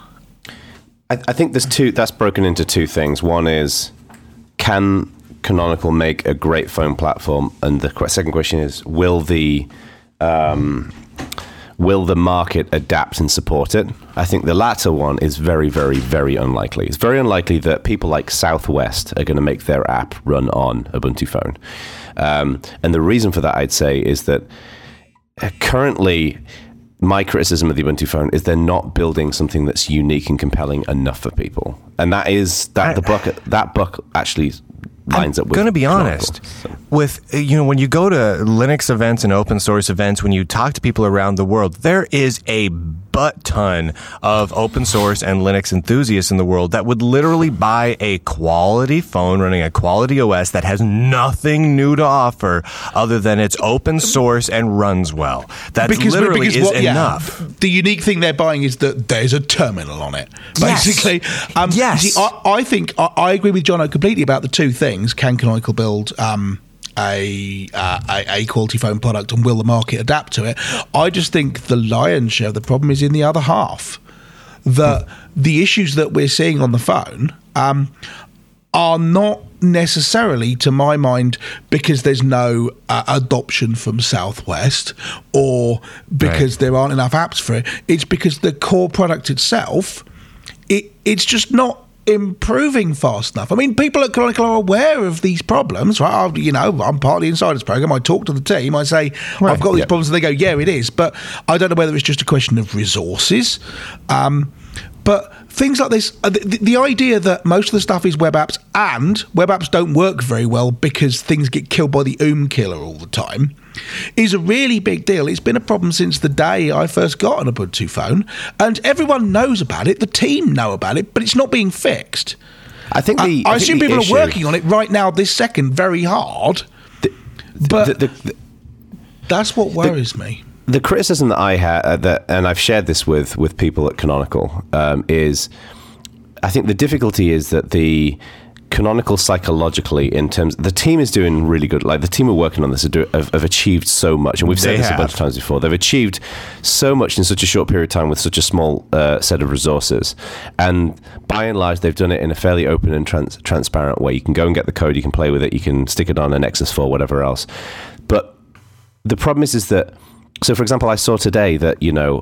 I think that's broken into two things. One is, can Canonical make a great phone platform? And the second question is, will the market adapt and support it? I think the latter one is very, very, very unlikely. It's very unlikely that people like Southwest are going to make their app run on Ubuntu phone. And the reason for that, I'd say, is that currently, my criticism of the Ubuntu phone is they're not building something that's unique and compelling enough for people, and that book actually lines up with. I'm going to be honest with when you go to Linux events and open source events, when you talk to people around the world, there is a butt ton of open source and Linux enthusiasts in the world that would literally buy a quality phone running a quality OS that has nothing new to offer other than it's open source and runs well. That literally is enough. The unique thing they're buying is that there's a terminal on it, basically. Yes. See, I think I agree with Jono completely about the two things. Can Canonical build a quality phone product, and will the market adapt to it? I just think the lion's share of the problem is in the other half. The issues that we're seeing on the phone are not necessarily, to my mind, because there's no adoption from Southwest or because there aren't enough apps for it. It's because the core product itself, it's just not improving fast enough. I mean, people at Canonical are aware of these problems, right? I'm part of the Insiders program. I talk to the team. I say, I've got these problems, and they go, yeah, it is. But I don't know whether it's just a question of resources. But things like this, the idea that most of the stuff is web apps, and web apps don't work very well because things get killed by the killer all the time, is a really big deal. It's been a problem since the day I first got an Ubuntu phone, and everyone knows about it. The team know about it, but it's not being fixed. I assume people are working on it right now, this second, very hard. That's what worries me. The criticism that I had, and I've shared this with people at Canonical, is I think the difficulty is that the Canonical psychologically, in terms, the team is doing really good. Like the team who are working on this have achieved so much, and we've said this a bunch of times before. They've achieved so much in such a short period of time with such a small set of resources, and by and large, they've done it in a fairly open and transparent way. You can go and get the code, you can play with it, you can stick it on a Nexus 4, whatever else. But the problem is that, so for example, I saw today that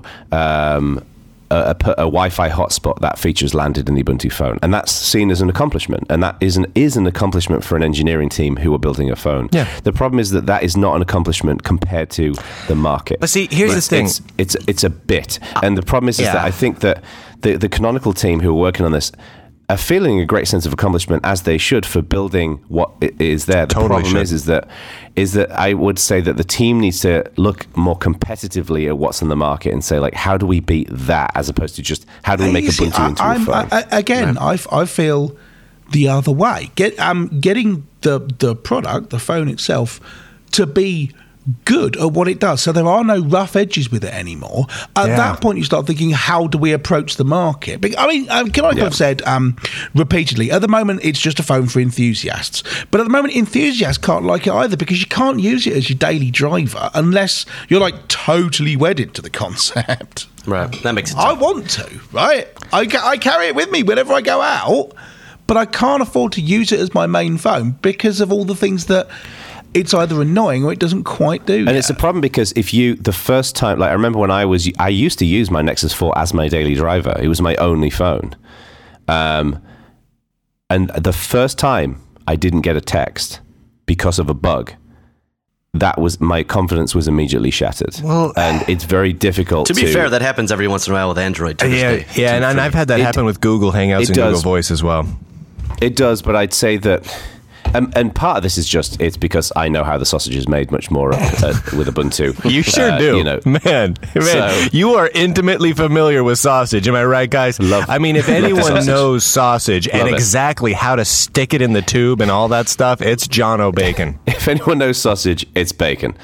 a Wi-Fi hotspot, that feature's landed in the Ubuntu phone, and that's seen as an accomplishment, and that is an accomplishment for an engineering team who are building a phone. Yeah. The problem is that is not an accomplishment compared to the market. But see, here's the thing: it's a bit, and the problem is that I think that the Canonical team who are working on this are feeling a great sense of accomplishment, as they should, for building what is there. The problem is that I would say that the team needs to look more competitively at what's in the market and say, like, how do we beat that, as opposed to just how do we make Ubuntu into a phone? I feel the other way. Getting the product, the phone itself, to be good at what it does, so there are no rough edges with it anymore. At that point, you start thinking, how do we approach the market? I mean, Canonical have said repeatedly, at the moment it's just a phone for enthusiasts, but at the moment enthusiasts can't like it either, because you can't use it as your daily driver unless you're like totally wedded to the concept. Right, that makes it tough. I want to, right? I carry it with me whenever I go out, but I can't afford to use it as my main phone because of all the things that it's either annoying or it doesn't quite do. And it's a problem because the first time, like I remember when I used to use my Nexus 4 as my daily driver. It was my only phone. And the first time I didn't get a text because of a bug, my confidence was immediately shattered. Well, and it's very difficult to be fair, that happens every once in a while with Android too. Yeah, and I've had that happen with Google Hangouts and Google Voice as well. It does, but I'd say that. And part of this is it's because I know how the sausage is made much more with Ubuntu. You sure do. Man, so, you are intimately familiar with sausage. Am I right, guys? If anyone knows sausage and exactly how to stick it in the tube and all that stuff, it's John O'Bacon. If anyone knows sausage, it's bacon.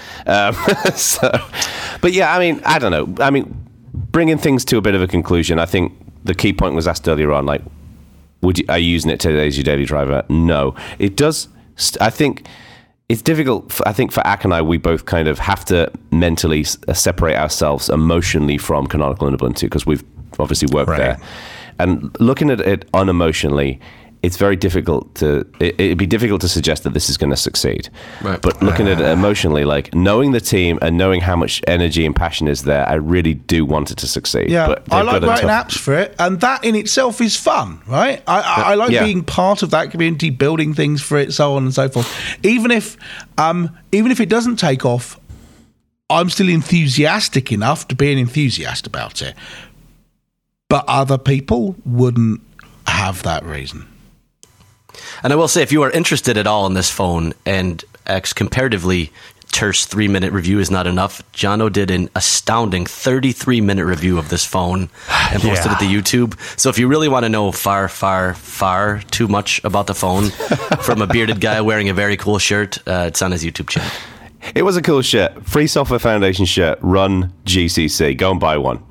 But yeah, I don't know. Bringing things to a bit of a conclusion, I think the key point was asked earlier on, like, are you using it today as your daily driver? No. It does. I think it's difficult. I think for Ak and I, we both kind of have to mentally separate ourselves emotionally from Canonical and Ubuntu, because we've obviously worked there. And looking at it unemotionally, it's very difficult it'd be difficult to suggest that this is going to succeed. Right. But looking at it emotionally, like knowing the team and knowing how much energy and passion is there, I really do want it to succeed. Yeah, but I like writing apps for it, and that in itself is fun, right? I like being part of that community, building things for it, so on and so forth. Even if it doesn't take off, I'm still enthusiastic enough to be an enthusiast about it. But other people wouldn't have that reason. And I will say, if you are interested at all in this phone, and comparatively terse 3-minute review is not enough, Jono did an astounding 33-minute review of this phone and posted it to YouTube. So if you really want to know far, far, far too much about the phone from a bearded guy wearing a very cool shirt, it's on his YouTube channel. It was a cool shirt. Free Software Foundation shirt. Run GCC. Go and buy one.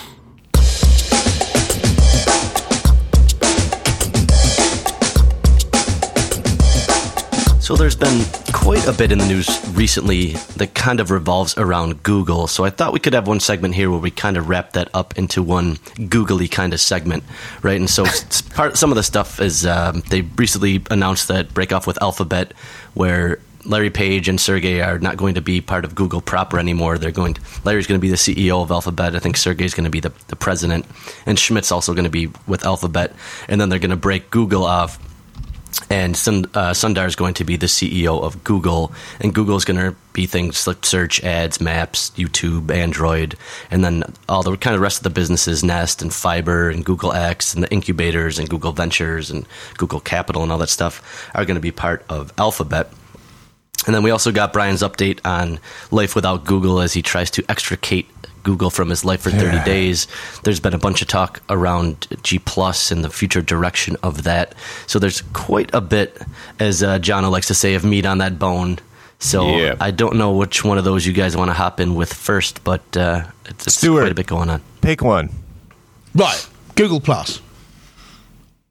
So there's been quite a bit in the news recently that kind of revolves around Google. So I thought we could have one segment here where we kind of wrap that up into one Googly kind of segment, right? And so some of the stuff is they recently announced that break off with Alphabet, where Larry Page and Sergey are not going to be part of Google proper anymore. Larry's going to be the CEO of Alphabet. I think Sergey's going to be the president, and Schmidt's also going to be with Alphabet. And then they're going to break Google off. And Sundar is going to be the CEO of Google, and Google is going to be things like search, ads, maps, YouTube, Android, and then all the kind of rest of the businesses, Nest and Fiber and Google X and the incubators and Google Ventures and Google Capital and all that stuff are going to be part of Alphabet. And then we also got Brian's update on life without Google as he tries to extricate Google from his life for 30 days. There's been a bunch of talk around G Plus and the future direction of that. So there's quite a bit, as Jono likes to say, of meat on that bone. So I don't know which one of those you guys want to hop in with first, but it's Stuart, quite a bit going on. Pick one. Right, Google Plus.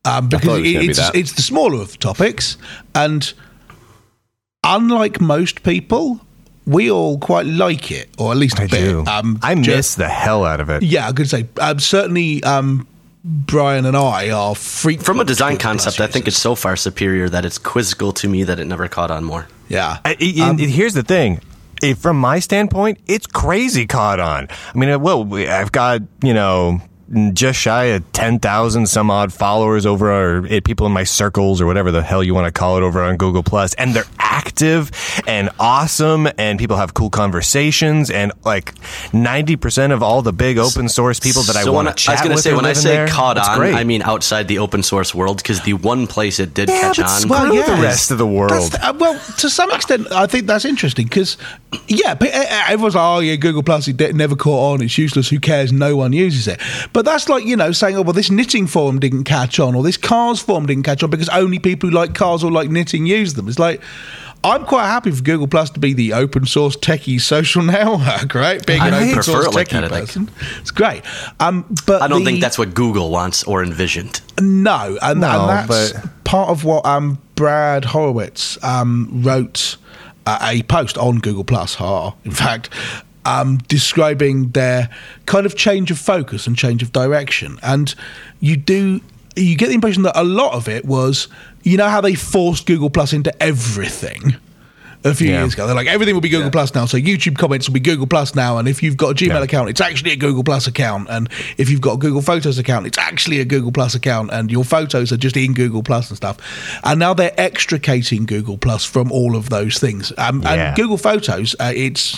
because it's the smaller of the topics, and unlike most people, we all quite like it, or at least a bit. Do. I miss the hell out of it. Yeah, I could say certainly. Brian and I are frequent. From a design concept, I think it's so far superior that it's quizzical to me that it never caught on more. Yeah. Here's the thing. From my standpoint, it's crazy caught on. I mean, I've got, just shy of 10,000 some odd followers over people in my circles or whatever the hell you want to call it over on Google Plus, and they're active and awesome, and people have cool conversations, and like 90% of all the big open source people that I want to chat with. I was going to say, when I say there, caught on, I mean outside the open source world, because the one place it did catch on, the rest of the world. To some extent, I think that's interesting because, everyone's like, Google Plus, it never caught on, it's useless, who cares, no one uses it. But that's like, saying, this knitting forum didn't catch on, or this cars forum didn't catch on because only people who like cars or like knitting use them. It's like, I'm quite happy for Google Plus to be the open source techie social network, right? Being an open source techie person. It's great. But I don't think that's what Google wants or envisioned. No, and that's part of what Brad Horowitz wrote a post on Google Plus, in fact, describing their kind of change of focus and change of direction. And you get the impression that a lot of it was, how they forced Google Plus into everything a few years ago. They're like, everything will be Google Plus now, so YouTube comments will be Google Plus now, and if you've got a Gmail account, it's actually a Google Plus account, and if you've got a Google Photos account, it's actually a Google Plus account, and your photos are just in Google Plus and stuff. And now they're extricating Google Plus from all of those things. And Google Photos, its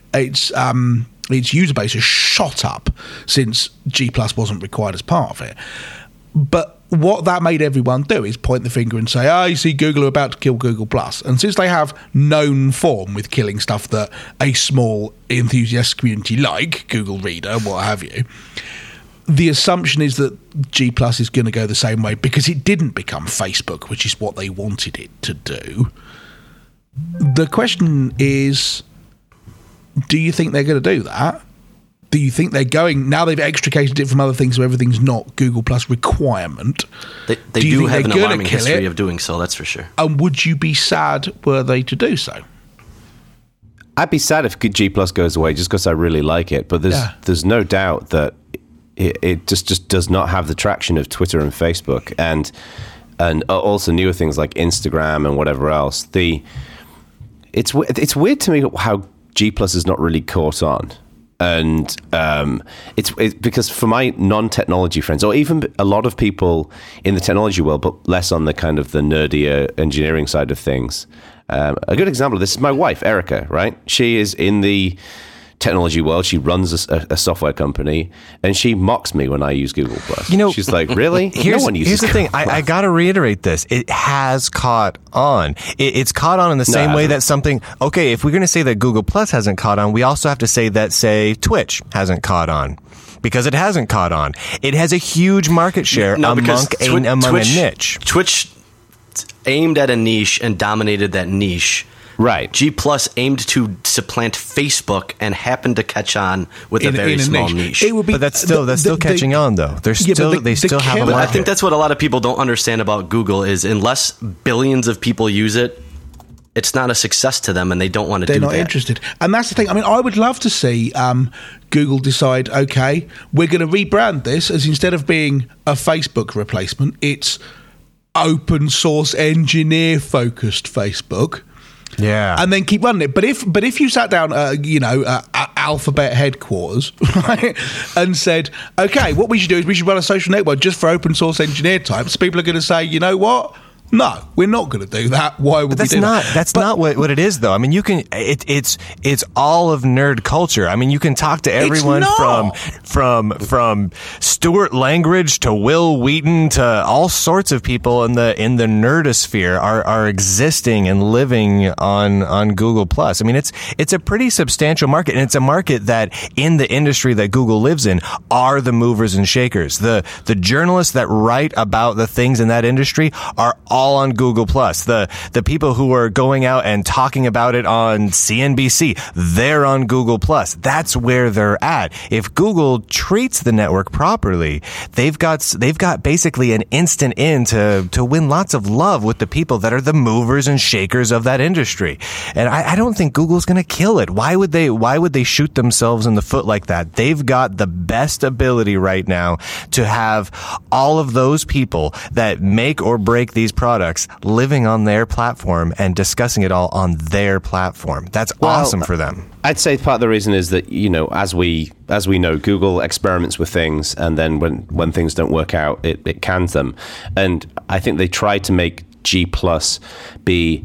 user base has shot up since G Plus wasn't required as part of it. But what that made everyone do is point the finger and say, you see, Google are about to kill Google Plus. And since they have known form with killing stuff that a small enthusiast community like Google Reader, what have you, the assumption is that G Plus is going to go the same way because it didn't become Facebook, which is what they wanted it to do. The question is, do you think they're going to do that? Do you think they're going, now they've extricated it from other things so everything's not Google Plus requirement? They do have an alarming history of doing so, that's for sure. And would you be sad were they to do so? I'd be sad if G Plus goes away just because I really like it, but there's no doubt that it just does not have the traction of Twitter and Facebook and also newer things like Instagram and whatever else. It's weird to me how G Plus is not really caught on. And it's because for my non-technology friends, or even a lot of people in the technology world, but less on the kind of the nerdier engineering side of things. A good example of this is my wife, Erica, right? She is in the technology world. She runs a software company, and she mocks me when I use Google Plus. She's like, "Really? Here's the thing. I got to reiterate this. It has caught on. It's caught on in the same way that something. Okay, if we're going to say that Google Plus hasn't caught on, we also have to say that, say, Twitch hasn't caught on. Because it hasn't caught on. It has a huge market share among a niche. Twitch aimed at a niche and dominated that niche. Right. G Plus aimed to supplant Facebook and happened to catch on with a very small niche. But that's still catching on, though. They still have a market. I think that's what a lot of people don't understand about Google is unless billions of people use it, it's not a success to them, and they don't want to do that. They're not interested. And that's the thing. I mean, I would love to see Google decide, okay, we're going to rebrand this as instead of being a Facebook replacement, it's open source engineer focused Facebook. Yeah, and then keep running it. But if you sat down, at Alphabet headquarters, right, and said, okay, what we should do is we should run a social network just for open source engineer types, people are going to say, you know what? No, we're not going to do that. Why would we do that? That's not what it is, though. I mean, you can. It's all of nerd culture. I mean, you can talk to everyone from Stuart Langridge to Will Wheaton to all sorts of people in the nerdosphere are existing and living on Google Plus. I mean, it's a pretty substantial market, and it's a market that in the industry that Google lives in are the movers and shakers. The journalists that write about the things in that industry are all on Google Plus. The people who are going out and talking about it on CNBC, they're on Google Plus. That's where they're at. If Google treats the network properly, they've got basically an instant in to win lots of love with the people that are the movers and shakers of that industry. And I don't think Google's going to kill it. Why would they shoot themselves in the foot like that? They've got the best ability right now to have all of those people that make or break these products living on their platform and discussing it all on their platform. That's awesome for them. I'd say part of the reason is that, as we know, Google experiments with things, and then when things don't work out, it cans them. And I think they tried to make G Plus be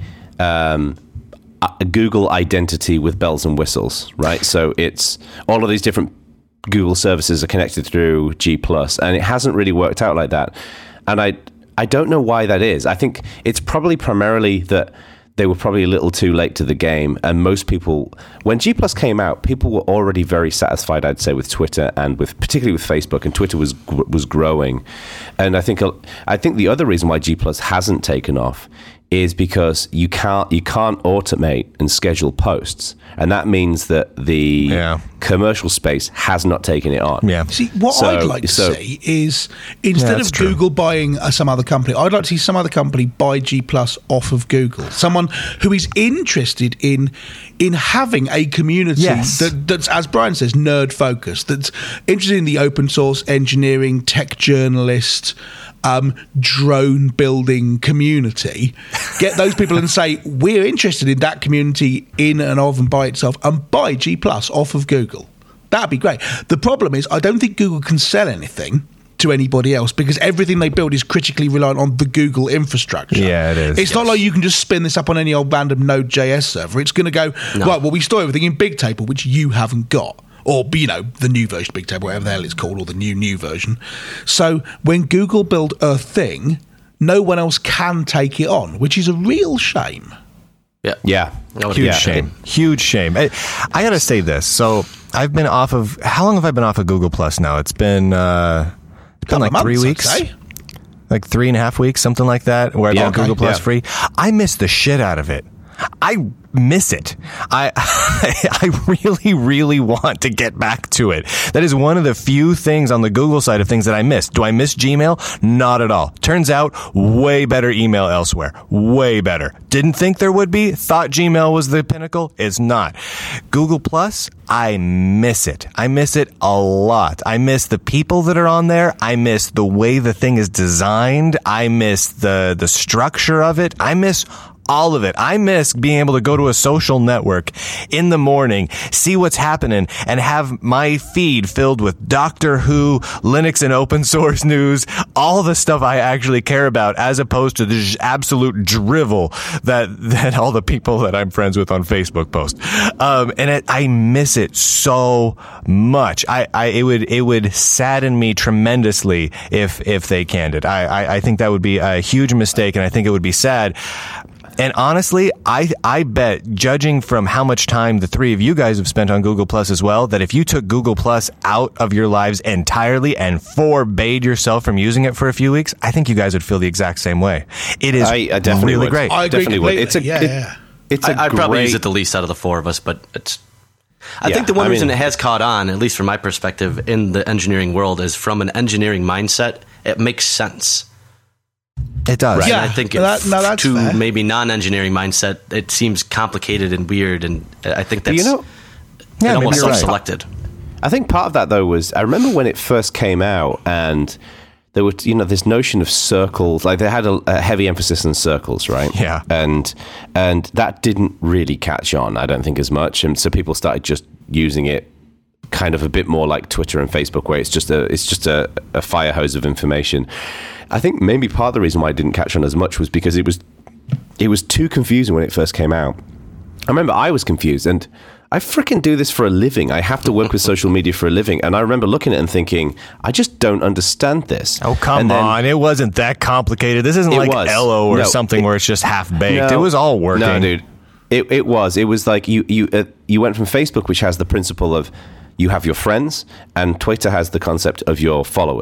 a Google identity with bells and whistles, right? So it's all of these different Google services are connected through G Plus, and it hasn't really worked out like that. And I don't know why that is. I think it's probably primarily that they were probably a little too late to the game, and most people, when G Plus came out, people were already very satisfied, I'd say, with Twitter and particularly with Facebook, and Twitter was growing. And I think the other reason why G Plus hasn't taken off is because you can't automate and schedule posts, and that means that the commercial space has not taken it on. Yeah. See, what I'd like to see is, instead of Google buying some other company, I'd like to see some other company buy G Plus off of Google. Someone who is interested in having a community that's, as Brian says, nerd focused, that's interested in the open source engineering, tech journalist, drone building community. Get those people and say, we're interested in that community in and of and by itself, and buy G Plus off of Google. That'd be great. The problem is, I don't think Google can sell anything to anybody else because everything they build is critically reliant on the Google infrastructure. Yeah, it is. It's not like you can just spin this up on any old random Node.js server. It's going to go, right, well, we store everything in Bigtable, which you haven't got. Or, the new version of Bigtable, whatever the hell it's called, or the new version. So when Google build a thing, no one else can take it on, which is a real shame. Yeah. Huge shame. Huge shame. I got to say this. So I've been off of, how long have I been off of Google Plus now? It's been like 3 weeks. Like 3.5 weeks, something like that, where I got Google Plus free. I miss the shit out of it. I miss it. I really, really want to get back to it. That is one of the few things on the Google side of things that I miss. Do I miss Gmail? Not at all. Turns out, way better email elsewhere. Way better. Didn't think there would be. Thought Gmail was the pinnacle. It's not. Google Plus, I miss it. I miss it a lot. I miss the people that are on there. I miss the way the thing is designed. I miss the structure of it. I miss all of it. I miss being able to go to a social network in the morning, see what's happening, and have my feed filled with Doctor Who, Linux and open source news, all the stuff I actually care about, as opposed to the absolute drivel that all the people that I'm friends with on Facebook post. I miss it so much. It would sadden me tremendously if they canned it. I think that would be a huge mistake, and I think it would be sad. And honestly, I bet, judging from how much time the three of you guys have spent on Google Plus as well, that if you took Google Plus out of your lives entirely and forbade yourself from using it for a few weeks, I think you guys would feel the exact same way. It is really great. I definitely would. I'd probably use it the least out of the four of us, but it's... I think the one reason it has caught on, at least from my perspective, in the engineering world, is from an engineering mindset, it makes sense. It does. Right? Yeah, I think that's to fair. maybe non-engineering mindset, it seems complicated and weird, and I think that's almost self-selected. I think part of that, though, was, I remember when it first came out, and there were, this notion of circles, like they had a heavy emphasis on circles, right? Yeah. And that didn't really catch on, I don't think, as much, and so people started just using it kind of a bit more like Twitter and Facebook, where it's just a fire hose of information. I think maybe part of the reason why it didn't catch on as much was because it was too confusing when it first came out. I remember I was confused, and I freaking do this for a living. I have to work with social media for a living, and I remember looking at it and thinking, I just don't understand this. Oh, come on. It wasn't that complicated. This isn't like Ello or something where it's just half-baked. It was all working. No, dude. It was. It was like you went from Facebook, which has the principle of you have your friends, and Twitter has the concept of your followers.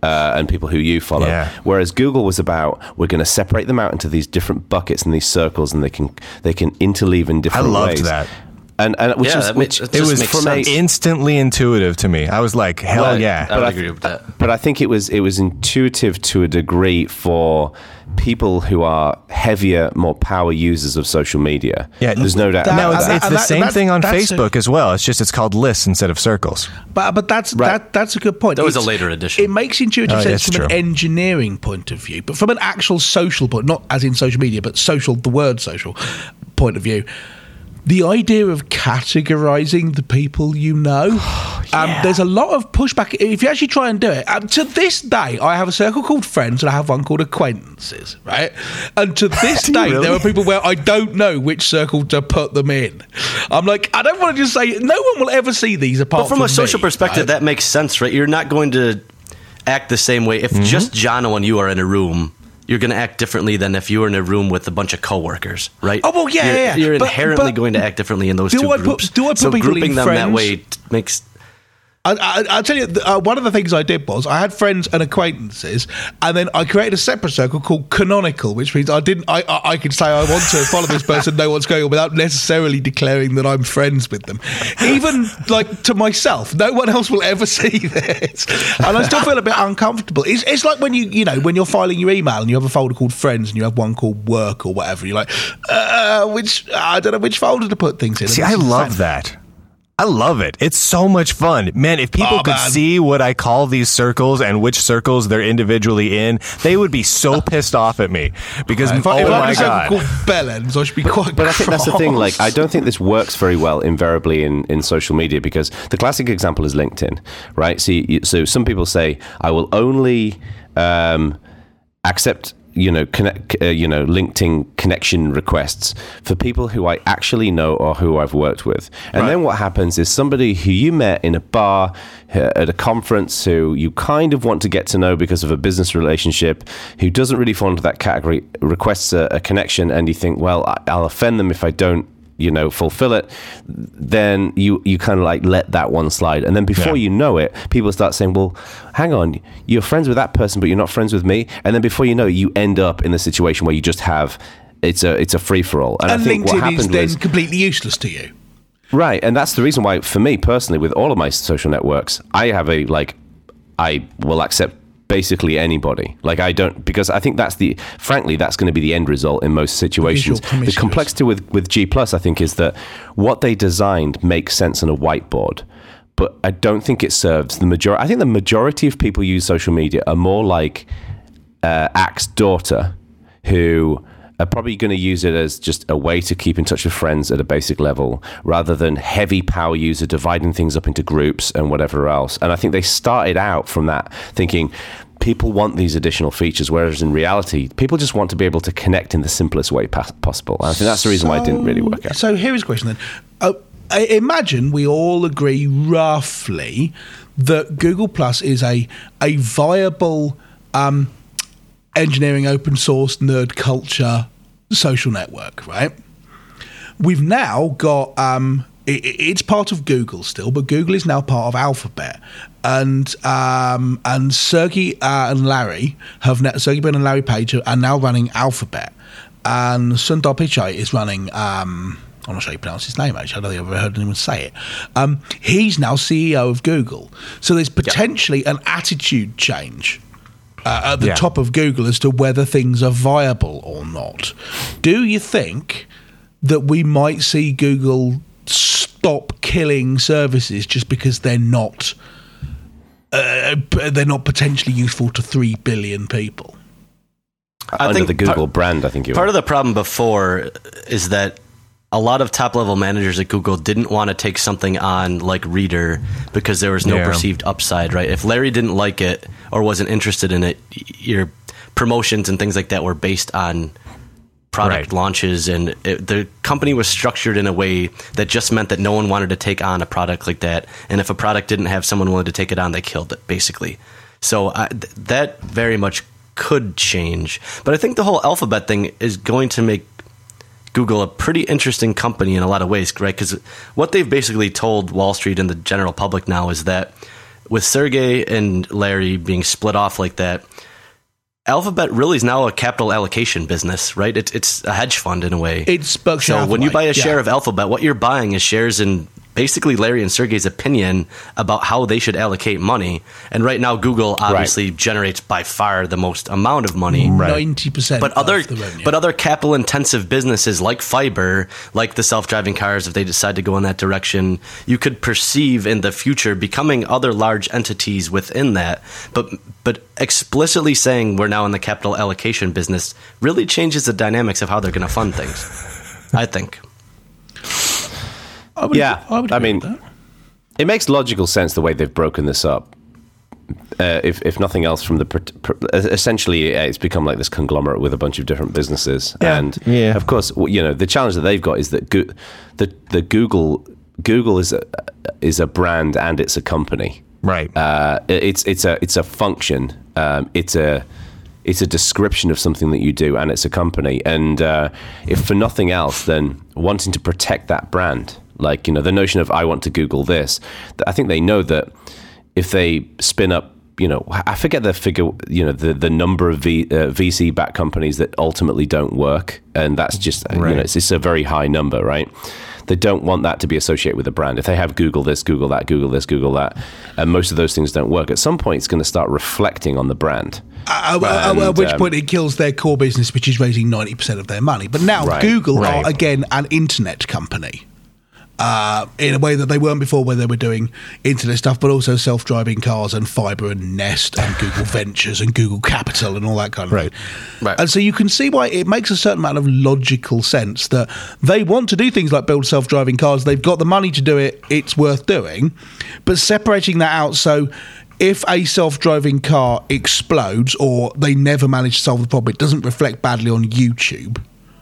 and people who you follow. Yeah. Whereas Google was about, we're going to separate them out into these different buckets and these circles, and they can interleave in different ways. I loved that. And which it was instantly intuitive to me. I was like, hell yeah. I would agree with that. But I think it was intuitive to a degree for people who are heavier, more power users of social media. Yeah, there's no doubt. No, about it's the same thing on Facebook as well. It's called lists instead of circles. But that's a good point. That was a later edition. It makes intuitive sense from an engineering point of view, but from an actual social point, not as in social media, but social, the word social point of view. The idea of categorizing the people you know, there's a lot of pushback. If you actually try and do it, to this day, I have a circle called friends and I have one called acquaintances, right? And to this day, really? There are people where I don't know which circle to put them in. I'm like, I don't want to just say, no one will ever see these apart from me. But from a social perspective, that makes sense, right? You're not going to act the same way. If just Jono and you are in a room, you're going to act differently than if you were in a room with a bunch of coworkers, right? Oh, well, yeah. You're inherently going to act differently in those two groups. Do I put people grouping in them friends? that way makes... I'll tell you, one of the things I did was I had friends and acquaintances, and then I created a separate circle called canonical, which means I could say I want to follow this person, know what's going on, without necessarily declaring that I'm friends with them. Even like to myself, no one else will ever see this, and I still feel a bit uncomfortable. It's like when when you're filing your email and you have a folder called friends and you have one called work or whatever. You're like, I don't know which folder to put things in. See, I love that. I love it. It's so much fun. Man, if people could see what I call these circles and which circles they're individually in, they would be so pissed off at me. Because, if my God. God. Called Bellends, I should be quite But I think that's the thing. Like, I don't think this works very well invariably in social media, because the classic example is LinkedIn, right? So some people say, I will only accept LinkedIn connection requests for people who I actually know or who I've worked with. And then what happens is somebody who you met in a bar, at a conference, who you kind of want to get to know because of a business relationship, who doesn't really fall into that category, requests a connection, and you think, well, I'll offend them if I don't fulfill it, then you kind of like let that one slide. And then before you know it, people start saying, well, hang on, you're friends with that person, but you're not friends with me. And then before you know it, you end up in the situation where you just have, it's a free-for-all. And I think LinkedIn what happened is then completely useless to you. Right. And that's the reason why, for me personally, with all of my social networks, I have I will accept basically anybody. Like, I don't, because I think that's frankly, that's going to be the end result in most situations. The complexity with G+, I think, is that what they designed makes sense on a whiteboard, but I don't think it serves the majority. I think the majority of people use social media are more like Ack's daughter, who are probably going to use it as just a way to keep in touch with friends at a basic level, rather than heavy power user dividing things up into groups and whatever else. And I think they started out from that thinking people want these additional features, whereas in reality, people just want to be able to connect in the simplest way possible. And I think that's the reason why it didn't really work out. So here's a question then. Imagine we all agree roughly that Google Plus is a viable engineering, open source, nerd culture social network, right? We've now got it's part of Google still, but Google is now part of Alphabet, and Sergey and Larry Sergey Brin and Larry Page are now running Alphabet, and Sundar Pichai is running. I'm not sure you pronounce his name, actually. I don't think I've ever heard anyone say it. He's now CEO of Google, so there's potentially an attitude change at the top of Google as to whether things are viable or not. Do you think that we might see Google stop killing services just because they're not potentially useful to 3 billion people? Under the Google brand, I think part of the problem before is that a lot of top-level managers at Google didn't want to take something on like Reader because there was no perceived upside, right? If Larry didn't like it or wasn't interested in it, your promotions and things like that were based on product launches, and the company was structured in a way that just meant that no one wanted to take on a product like that. And if a product didn't have someone willing to take it on, they killed it, basically. So that very much could change. But I think the whole Alphabet thing is going to make Google a pretty interesting company in a lot of ways, right? Because what they've basically told Wall Street and the general public now is that with Sergey and Larry being split off like that, Alphabet really is now a capital allocation business, right? It's a hedge fund in a way. It's Berkshire So when you buy a Hathaway, share of Alphabet, what you're buying is shares in basically Larry and Sergey's opinion about how they should allocate money. And right now, Google obviously generates by far the most amount of money. 90%. But other capital intensive businesses like fiber, like the self-driving cars, if they decide to go in that direction, you could perceive in the future becoming other large entities within that. But explicitly saying we're now in the capital allocation business really changes the dynamics of how they're going to fund things, I think. I would agree with that. It makes logical sense the way they've broken this up. If nothing else, from essentially it's become like this conglomerate with a bunch of different businesses, and of course, the challenge that they've got is that Google is a brand and it's a company, right? It's a function. It's a description of something that you do, and it's a company. And if for nothing else, then wanting to protect that brand. Like, the notion of I want to Google this, I think they know that if they spin up, I forget the figure, the number of VC-backed companies that ultimately don't work. And that's just, it's a very high number, right? They don't want that to be associated with a brand. If they have Google this, Google that, Google this, Google that, and most of those things don't work, at some point it's going to start reflecting on the brand. At which point it kills their core business, which is raising 90% of their money. But now Google are, again, an internet company. In a way that they weren't before, where they were doing internet stuff, but also self-driving cars and fiber and Nest and Google Ventures and Google Capital and all that kind of thing. Right. And so you can see why it makes a certain amount of logical sense that they want to do things like build self-driving cars. They've got the money to do it. It's worth doing. But separating that out, so if a self-driving car explodes or they never manage to solve the problem, it doesn't reflect badly on YouTube,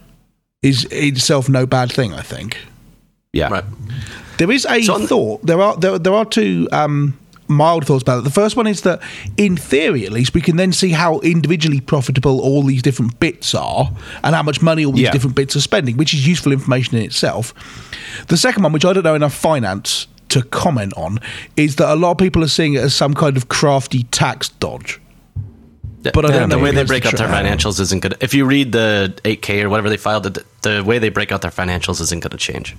is itself no bad thing, I think. Yeah. Right. There is a thought. There are two mild thoughts about it. The first one is that, in theory at least, we can then see how individually profitable all these different bits are and how much money all these different bits are spending, which is useful information in itself. The second one, which I don't know enough finance to comment on, is that a lot of people are seeing it as some kind of crafty tax dodge. But I don't know the way they break out their financials isn't good. If you read the 8K or whatever they filed, the way they break out their financials isn't going to change.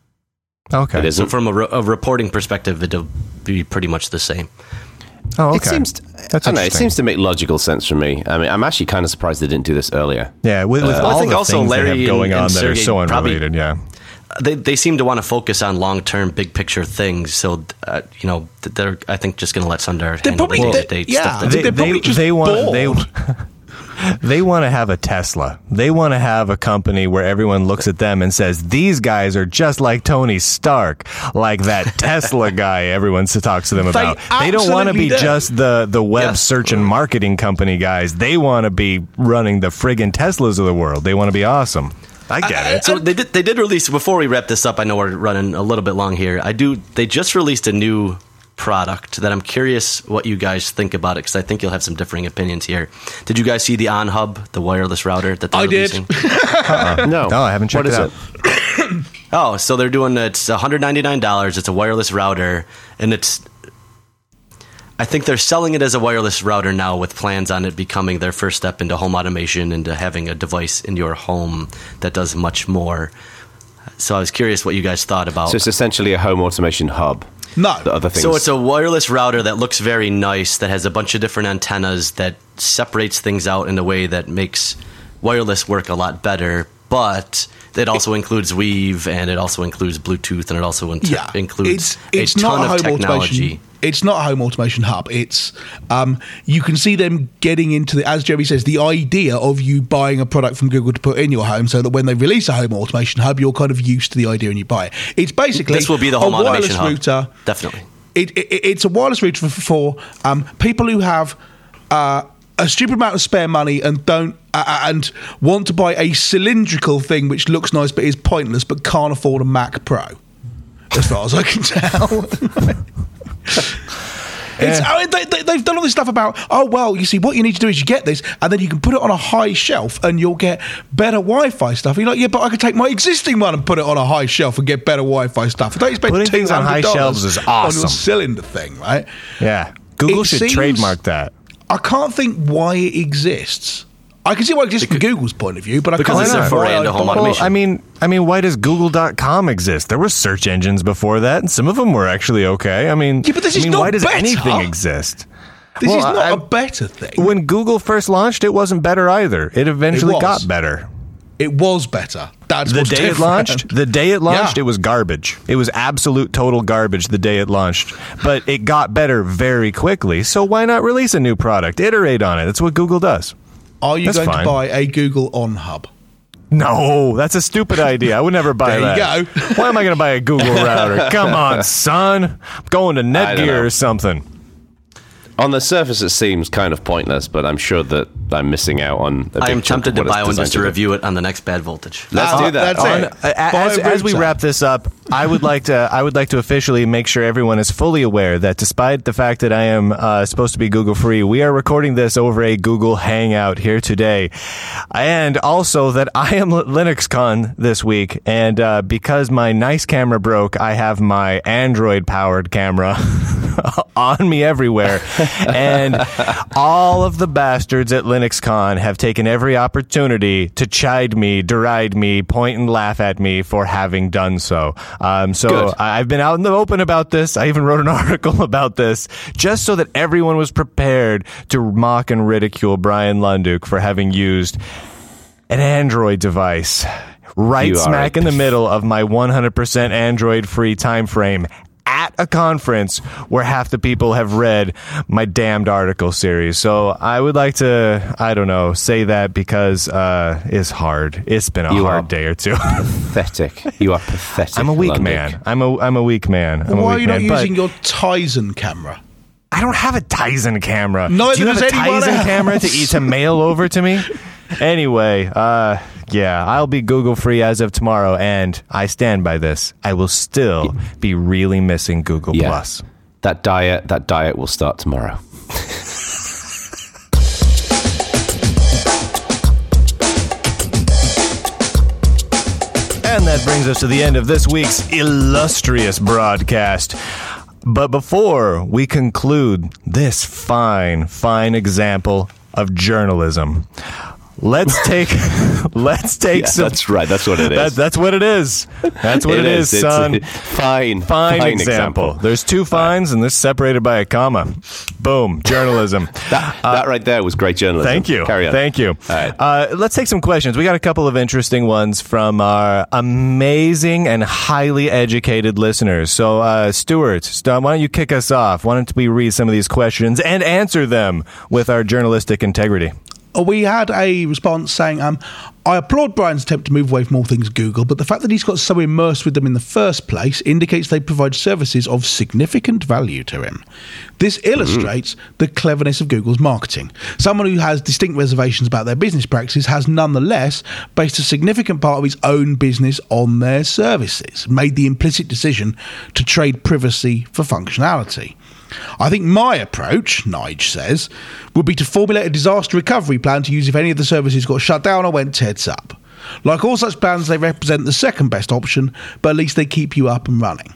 Okay. So from a reporting perspective, it'll be pretty much the same. Oh, okay. It seems to make logical sense for me. I mean, I'm actually kind of surprised they didn't do this earlier. Yeah, with all the things Larry they have going on that are so unrelated, They seem to want to focus on long-term, big-picture things. So, they're, I think, just going to let Sundar handle the day-to-day stuff. They want to have a Tesla. They want to have a company where everyone looks at them and says, these guys are just like Tony Stark, like that Tesla guy everyone talks to them about. They don't want to be just the web search and marketing company guys. They want to be running the friggin' Teslas of the world. They want to be awesome. I get it. So they did release, before we wrap this up, I know we're running a little bit long here. They just released a new product that I'm curious what you guys think about it, because I think you'll have some differing opinions here. Did you guys see the OnHub, the wireless router that they're releasing? No, I haven't checked it out. Oh, so they're doing it's $199. It's a wireless router, and I think they're selling it as a wireless router now, with plans on it becoming their first step into home automation, into having a device in your home that does much more. So I was curious what you guys thought about. So it's essentially a home automation hub. No. The other things. So it's a wireless router that looks very nice, that has a bunch of different antennas, that separates things out in a way that makes wireless work a lot better, but it also includes Weave, and it also includes Bluetooth, and it also includes a ton of technology. It's not a home automation hub. It's you can see them getting into as Jeremy says, the idea of you buying a product from Google to put in your home, so that when they release a home automation hub, you're kind of used to the idea and you buy it. It's basically this will be the home automation hub. Router. Definitely, it's a wireless router for people who have a stupid amount of spare money and don't and want to buy a cylindrical thing which looks nice but is pointless, but can't afford a Mac Pro, as far as I can tell. They've done all this stuff about, you see, what you need to do is you get this, and then you can put it on a high shelf, and you'll get better Wi-Fi stuff. And you're like, yeah, but I could take my existing one and put it on a high shelf and get better Wi-Fi stuff. Don't you spend putting things on high shelves is awesome. On your cylinder thing, right? Yeah, Google should trademark that. I can't think why it exists. I can see why it exists from Google's point of view, but I can't it's a foray into home automation. Well, I mean, why does Google.com exist? There were search engines before that, and some of them were actually okay. I mean, but this is not why does better. Anything exist? This is not a better thing. When Google first launched, it wasn't better either. It eventually got better. It was better. That's the day it launched. The day it launched, it was garbage. It was absolute total garbage the day it launched. But it got better very quickly. So why not release a new product? Iterate on it. That's what Google does. Are you going to buy a Google On Hub? No, that's a stupid idea. I would never buy that. There you go. Why am I going to buy a Google router? Come on, son. I'm going to Netgear or something. On the surface, it seems kind of pointless, but I'm sure that I'm missing out on. I am tempted to buy one just to review it on the next Bad Voltage. Let's do that. That's As we wrap this up, I would like to officially make sure everyone is fully aware that despite the fact that I am supposed to be Google free, we are recording this over a Google Hangout here today, and also that I am LinuxCon this week, and because my nice camera broke, I have my Android powered camera on me everywhere. And all of the bastards at LinuxCon have taken every opportunity to chide me, deride me, point and laugh at me for having done so. So I've been out in the open about this. I even wrote an article about this just so that everyone was prepared to mock and ridicule Brian Lunduke for having used an Android device right smack in the middle of my 100% Android-free time frame at a conference where half the people have read my damned article series. So I would like to, say that because it's hard. It's been a hard day or two. Pathetic. You are pathetic. I'm a weak man. I'm a weak man. Why are you not using your Tizen camera? I don't have a Tizen camera. Do you have a Tizen camera to mail over to me? Anyway, I'll be Google free as of tomorrow, and I stand by this. I will still be really missing Google Plus. That diet will start tomorrow. And that brings us to the end of this week's illustrious broadcast. But before we conclude this fine example of journalism, let's take some. That's right. That's what it is. That's what it is. That's what it is, son. Fine example. There's two fines, and they're separated by a comma. Boom. Journalism. that right there was great journalism. Thank you. Carry on. Thank you. All right. Let's take some questions. We got a couple of interesting ones from our amazing and highly educated listeners. So, Stuart, why don't you kick us off? Why don't we read some of these questions and answer them with our journalistic integrity? We had a response saying, I applaud Brian's attempt to move away from all things Google, but the fact that he's got so immersed with them in the first place indicates they provide services of significant value to him. This illustrates the cleverness of Google's marketing. Someone who has distinct reservations about their business practices has nonetheless based a significant part of his own business on their services, made the implicit decision to trade privacy for functionality. I think my approach, Nige says, would be to formulate a disaster recovery plan to use if any of the services got shut down or went tits up. Like all such plans, they represent the second best option, but at least they keep you up and running.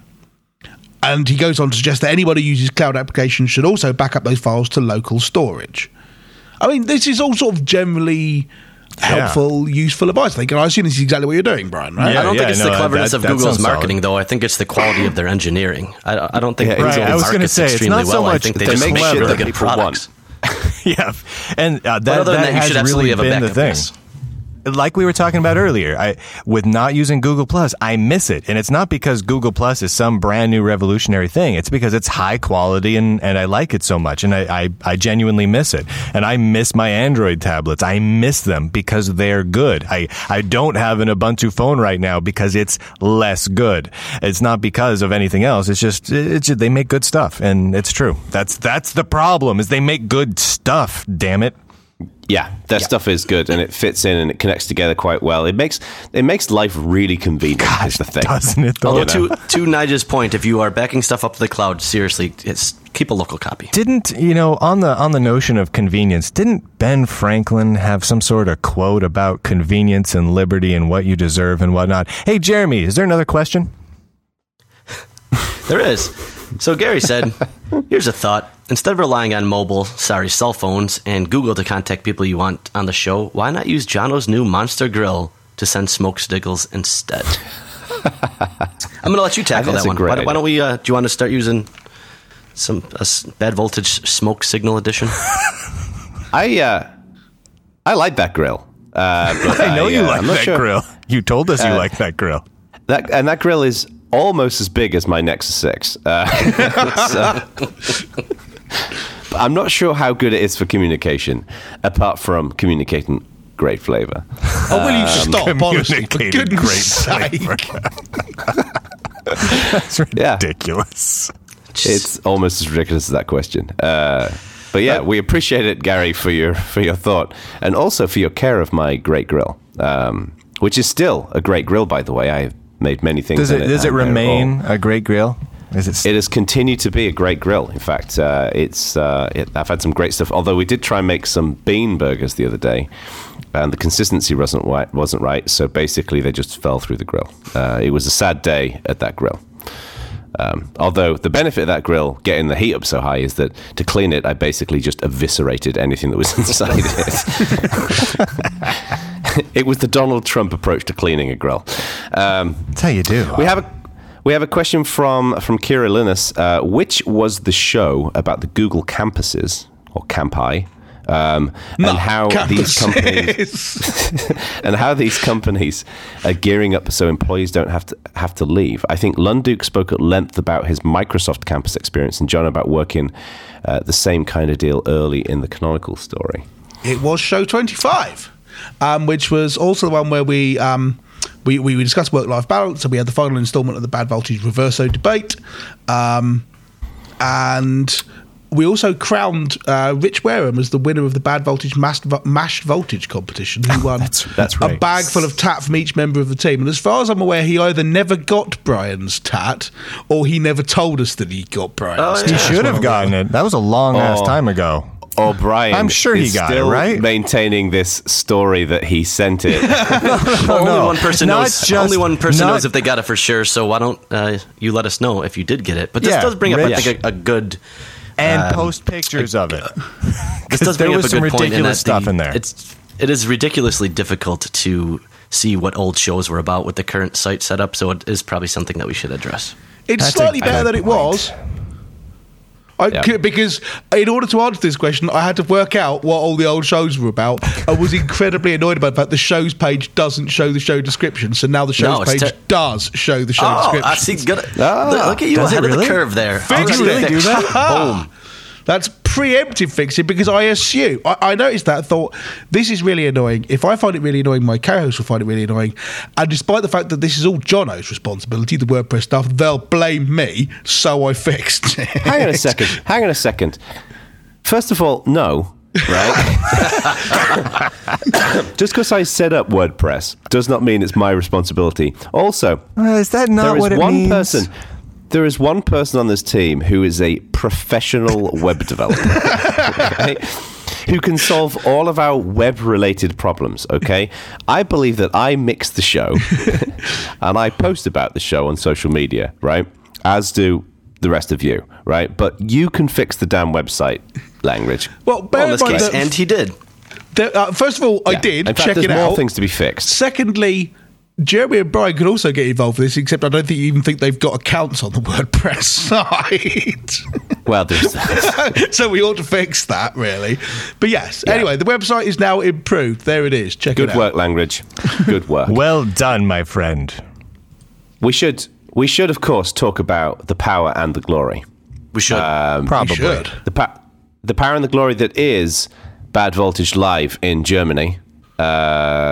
And he goes on to suggest that anybody who uses cloud applications should also back up those files to local storage. I mean, this is all sort of generally helpful, useful advice. I assume this is exactly what you're doing, Brian, right? I don't think it's the cleverness of Google's marketing, though. I think it's the quality of their engineering. I don't think Google markets extremely well. I think they just make really good products. Yeah, and that has really been the thing. Like we were talking about earlier, with not using Google Plus, I miss it. And it's not because Google Plus is some brand new revolutionary thing. It's because it's high quality and I like it so much. And I genuinely miss it. And I miss my Android tablets. I miss them because they're good. I don't have an Ubuntu phone right now because it's less good. It's not because of anything else. It's just they make good stuff. And it's true. That's the problem, is they make good stuff, damn it. Yeah, their stuff is good, and it fits in and it connects together quite well. It makes life really convenient. Is the thing, doesn't it? Though? Although to Nigel's point, if you are backing stuff up to the cloud, seriously, keep a local copy. Didn't on the notion of convenience? Didn't Ben Franklin have some sort of quote about convenience and liberty and what you deserve and whatnot? Hey, Jeremy, is there another question? There is. So Gary said, here's a thought. Instead of relying on cell phones and Google to contact people you want on the show, why not use Jono's new Monster Grill to send smoke signals instead? I'm going to let you tackle that one. Why don't we, do you want to start using a bad voltage smoke signal edition? I like that grill. But I know you like that grill. You told us you like that grill. That grill is almost as big as my Nexus 6. I'm not sure how good it is for communication, apart from communicating great flavor. Oh, will you stop, honestly, for goodness sake. That's ridiculous. Yeah. It's almost as ridiculous as that question. But yeah, we appreciate it, Gary, for your thought, and also for your care of my great grill, which is still a great grill, by the way. I've made many things. Does it remain a great grill? It has continued to be a great grill. In fact, I've had some great stuff. Although we did try and make some bean burgers the other day, and the consistency wasn't right. So basically, they just fell through the grill. It was a sad day at that grill. Although the benefit of that grill getting the heat up so high is that to clean it, I basically just eviscerated anything that was inside it. It was the Donald Trump approach to cleaning a grill. That's how you do. We have a question from Kira Linus. Which was the show about the Google campuses or campi? And how these companies are gearing up so employees don't have to leave. I think Lunduke spoke at length about his Microsoft campus experience, and John about working the same kind of deal early in the Canonical story. It was show 25, which was also the one where we discussed work-life balance, and we had the final instalment of the Bad Voltage Reverso debate, and we also crowned Rich Wareham as the winner of the Bad Voltage Mashed Voltage competition. He won that's right. A bag full of tat from each member of the team. And as far as I'm aware, he either never got Brian's tat or he never told us that he got Brian's tat. He should have gotten it. That was a long-ass time ago. Or Brian, I'm sure he got it, right? Maintaining this story that he sent it. Only one person knows. Only one person knows if they got it for sure. So why don't you let us know if you did get it? But this does bring up, I think, a good. And post pictures of it. This does bring up a good point. Ridiculous stuff in there. It is ridiculously difficult to see what old shows were about with the current site setup. So it is probably something that we should address. It's slightly better than it was. Because in order to answer this question, I had to work out what all the old shows were about. I was incredibly annoyed about the fact the shows page doesn't show the show description. So now the shows page does show the show description. I see. Look at you ahead of the curve there. Did you really do that? Boom. That's preemptive fixing, because I assume I noticed that, thought this is really annoying. If I find it really annoying, my co-host will find it really annoying. And despite the fact that this is all Jono's responsibility, the WordPress stuff, they'll blame me. So I fixed it. Hang on a second. First of all, no. Right? Just because I set up WordPress does not mean it's my responsibility. Also, is that not what it means? There is one person on this team who is a professional web developer, okay, who can solve all of our web-related problems, okay? I believe that I mix the show, and I post about the show on social media, right? As do the rest of you, right? But you can fix the damn website, Langridge. Well, in this case, and he did. First of all, I did. In fact, check it out. There's more things to be fixed. Secondly, Jeremy and Brian could also get involved with this, except I don't think they've got accounts on the WordPress site. Well, there's that. So we ought to fix that, really. But yes, anyway, the website is now improved. There it is. Check it out. Good work, Langridge. Good work. Well done, my friend. We should, of course, talk about the power and the glory. We should. Probably. We should. The power and the glory that is Bad Voltage Live in Germany.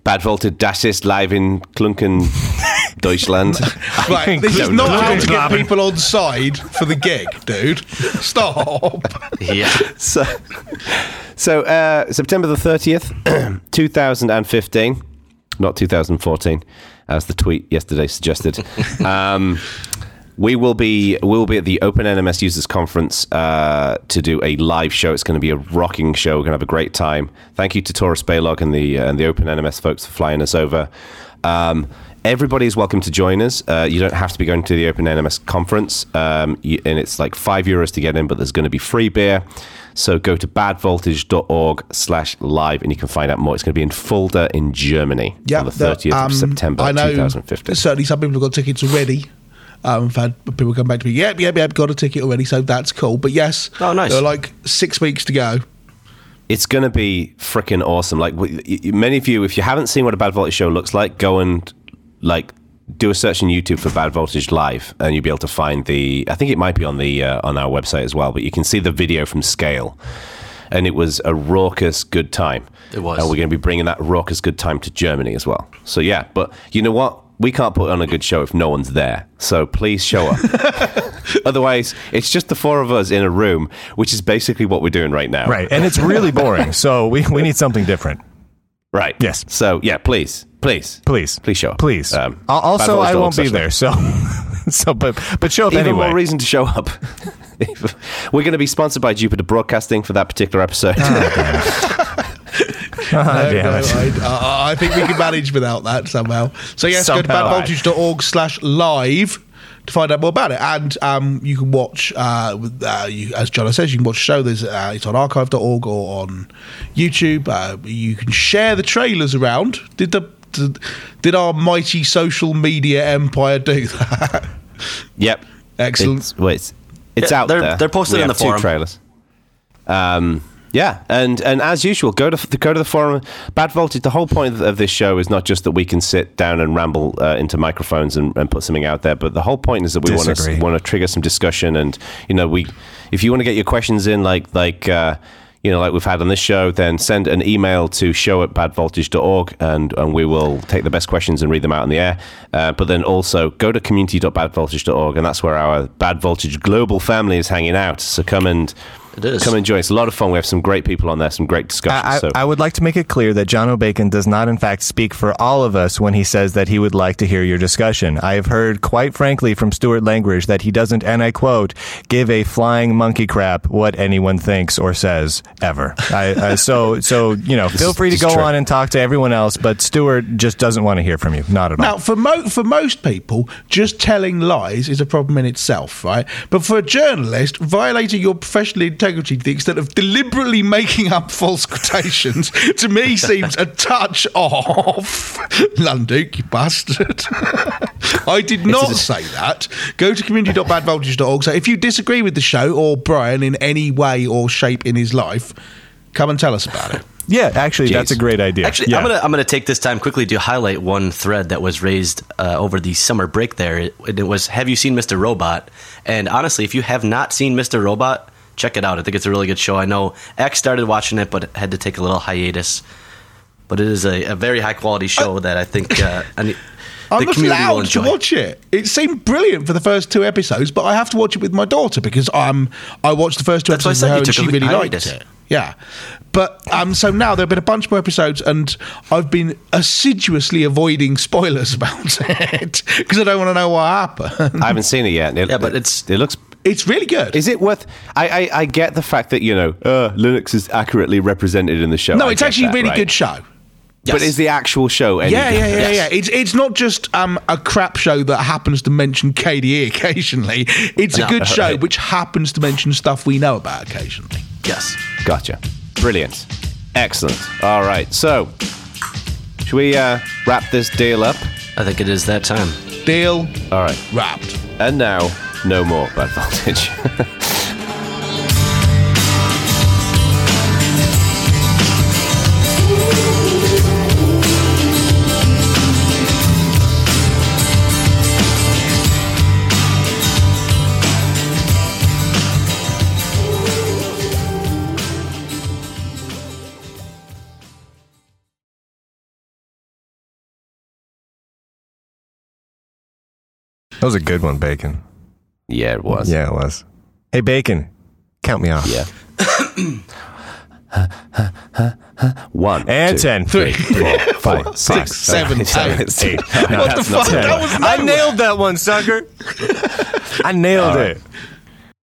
Bad Voltage, das ist live in Klunken, Deutschland. Right, this is not how to get people on side for the gig, dude. Stop. Yeah. So September the 30th, 2015, not 2014, as the tweet yesterday suggested. We will be at the Open NMS Users Conference to do a live show. It's going to be a rocking show. We're going to have a great time. Thank you to Taurus Baylog and the Open NMS folks for flying us over. Everybody is welcome to join us. You don't have to be going to the Open NMS Conference, and it's like €5 to get in, but there's going to be free beer. So go to badvoltage.org/live and you can find out more. It's going to be in Fulda in Germany on the 30th of September 2015. Certainly some people have got tickets already. I've had people come back to me, yep, got a ticket already, so that's cool. But yes, nice. There are like 6 weeks to go. It's going to be freaking awesome. Like many of you, if you haven't seen what a Bad Voltage show looks like, go and like do a search on YouTube for Bad Voltage Live, and you'll be able to find I think it might be on on our website as well, but you can see the video from scale. And it was a raucous good time. It was. And we're going to be bringing that raucous good time to Germany as well. So yeah, but you know what? We can't put on a good show if no one's there. So please show up. Otherwise, it's just the four of us in a room, which is basically what we're doing right now. Right. And it's really boring. So we need something different. Right. Yes. So yeah, please show up. Please. Also, I won't be there. So but show up Even anyway. more reason to show up. We're going to be sponsored by Jupiter Broadcasting for that particular episode. I think we can manage without that somehow. So yes, go to badvoltage.org/live to find out more about it. And you can watch, as John says, you can watch the show. It's on archive.org or on YouTube. You can share the trailers around. Did our mighty social media empire do that? Yep. Excellent. It's out there. They're posted in the forum. 2 trailers. Yeah, and as usual, go to the forum. Bad Voltage. The whole point of this show is not just that we can sit down and ramble into microphones and put something out there, but the whole point is that we want to trigger some discussion. And if you want to get your questions in, like we've had on this show, then send an email to show@badvoltage.org, and we will take the best questions and read them out in the air. But then also go to community.badvoltage.org, and that's where our Bad Voltage global family is hanging out. So come and join. It's a lot of fun. We have some great people on there, some great discussions. I would like to make it clear that John O'Bacon does not, in fact, speak for all of us when he says that he would like to hear your discussion. I have heard, quite frankly, from Stuart Langridge that he doesn't, and I quote, give a flying monkey crap what anyone thinks or says ever. So feel free to go on and talk to everyone else, but Stuart just doesn't want to hear from you. Not at all. Now, for most people, just telling lies is a problem in itself, right? But for a journalist, violating your professional integrity to the extent of deliberately making up false quotations, to me seems a touch off. Lunduke, you bastard. I did not say that. Go to community.badvoltage.org. So if you disagree with the show or Brian in any way or shape in his life, come and tell us about it. Yeah, actually, that's a great idea. Actually, yeah. I'm gonna take this time quickly to highlight one thread that was raised over the summer break there. It was, have you seen Mr. Robot? And honestly, if you have not seen Mr. Robot, check it out. I think it's a really good show. I know X started watching it, but had to take a little hiatus. But it is a very high-quality show that I think the community will enjoy. To watch it. It seemed brilliant for the first 2 episodes, but I have to watch it with my daughter because I watched the first 2 episodes with her and she really liked it. Yeah. But so now there have been a bunch more episodes and I've been assiduously avoiding spoilers about it because I don't want to know what happened. I haven't seen it yet. But it looks... It's really good. Is it worth... I get the fact that, Linux is accurately represented in the show. No, it's actually a really good show. Yes. But is the actual show any good? Yeah. It's not just a crap show that happens to mention KDE occasionally. It's a good show which happens to mention stuff we know about occasionally. Yes. Gotcha. Brilliant. Excellent. All right. So, should we wrap this deal up? I think it is that time. Deal. All right. Wrapped. And now, no more Bad Voltage. That was a good one, Bacon. Yeah, it was. Yeah, it was. Hey, Bacon, count me off. Yeah. 1 and 2, 10, 3, 4, 5, 6, 7, 8. No, What the that's not fuck? 10. That was I nailed that one, sucker. I nailed it.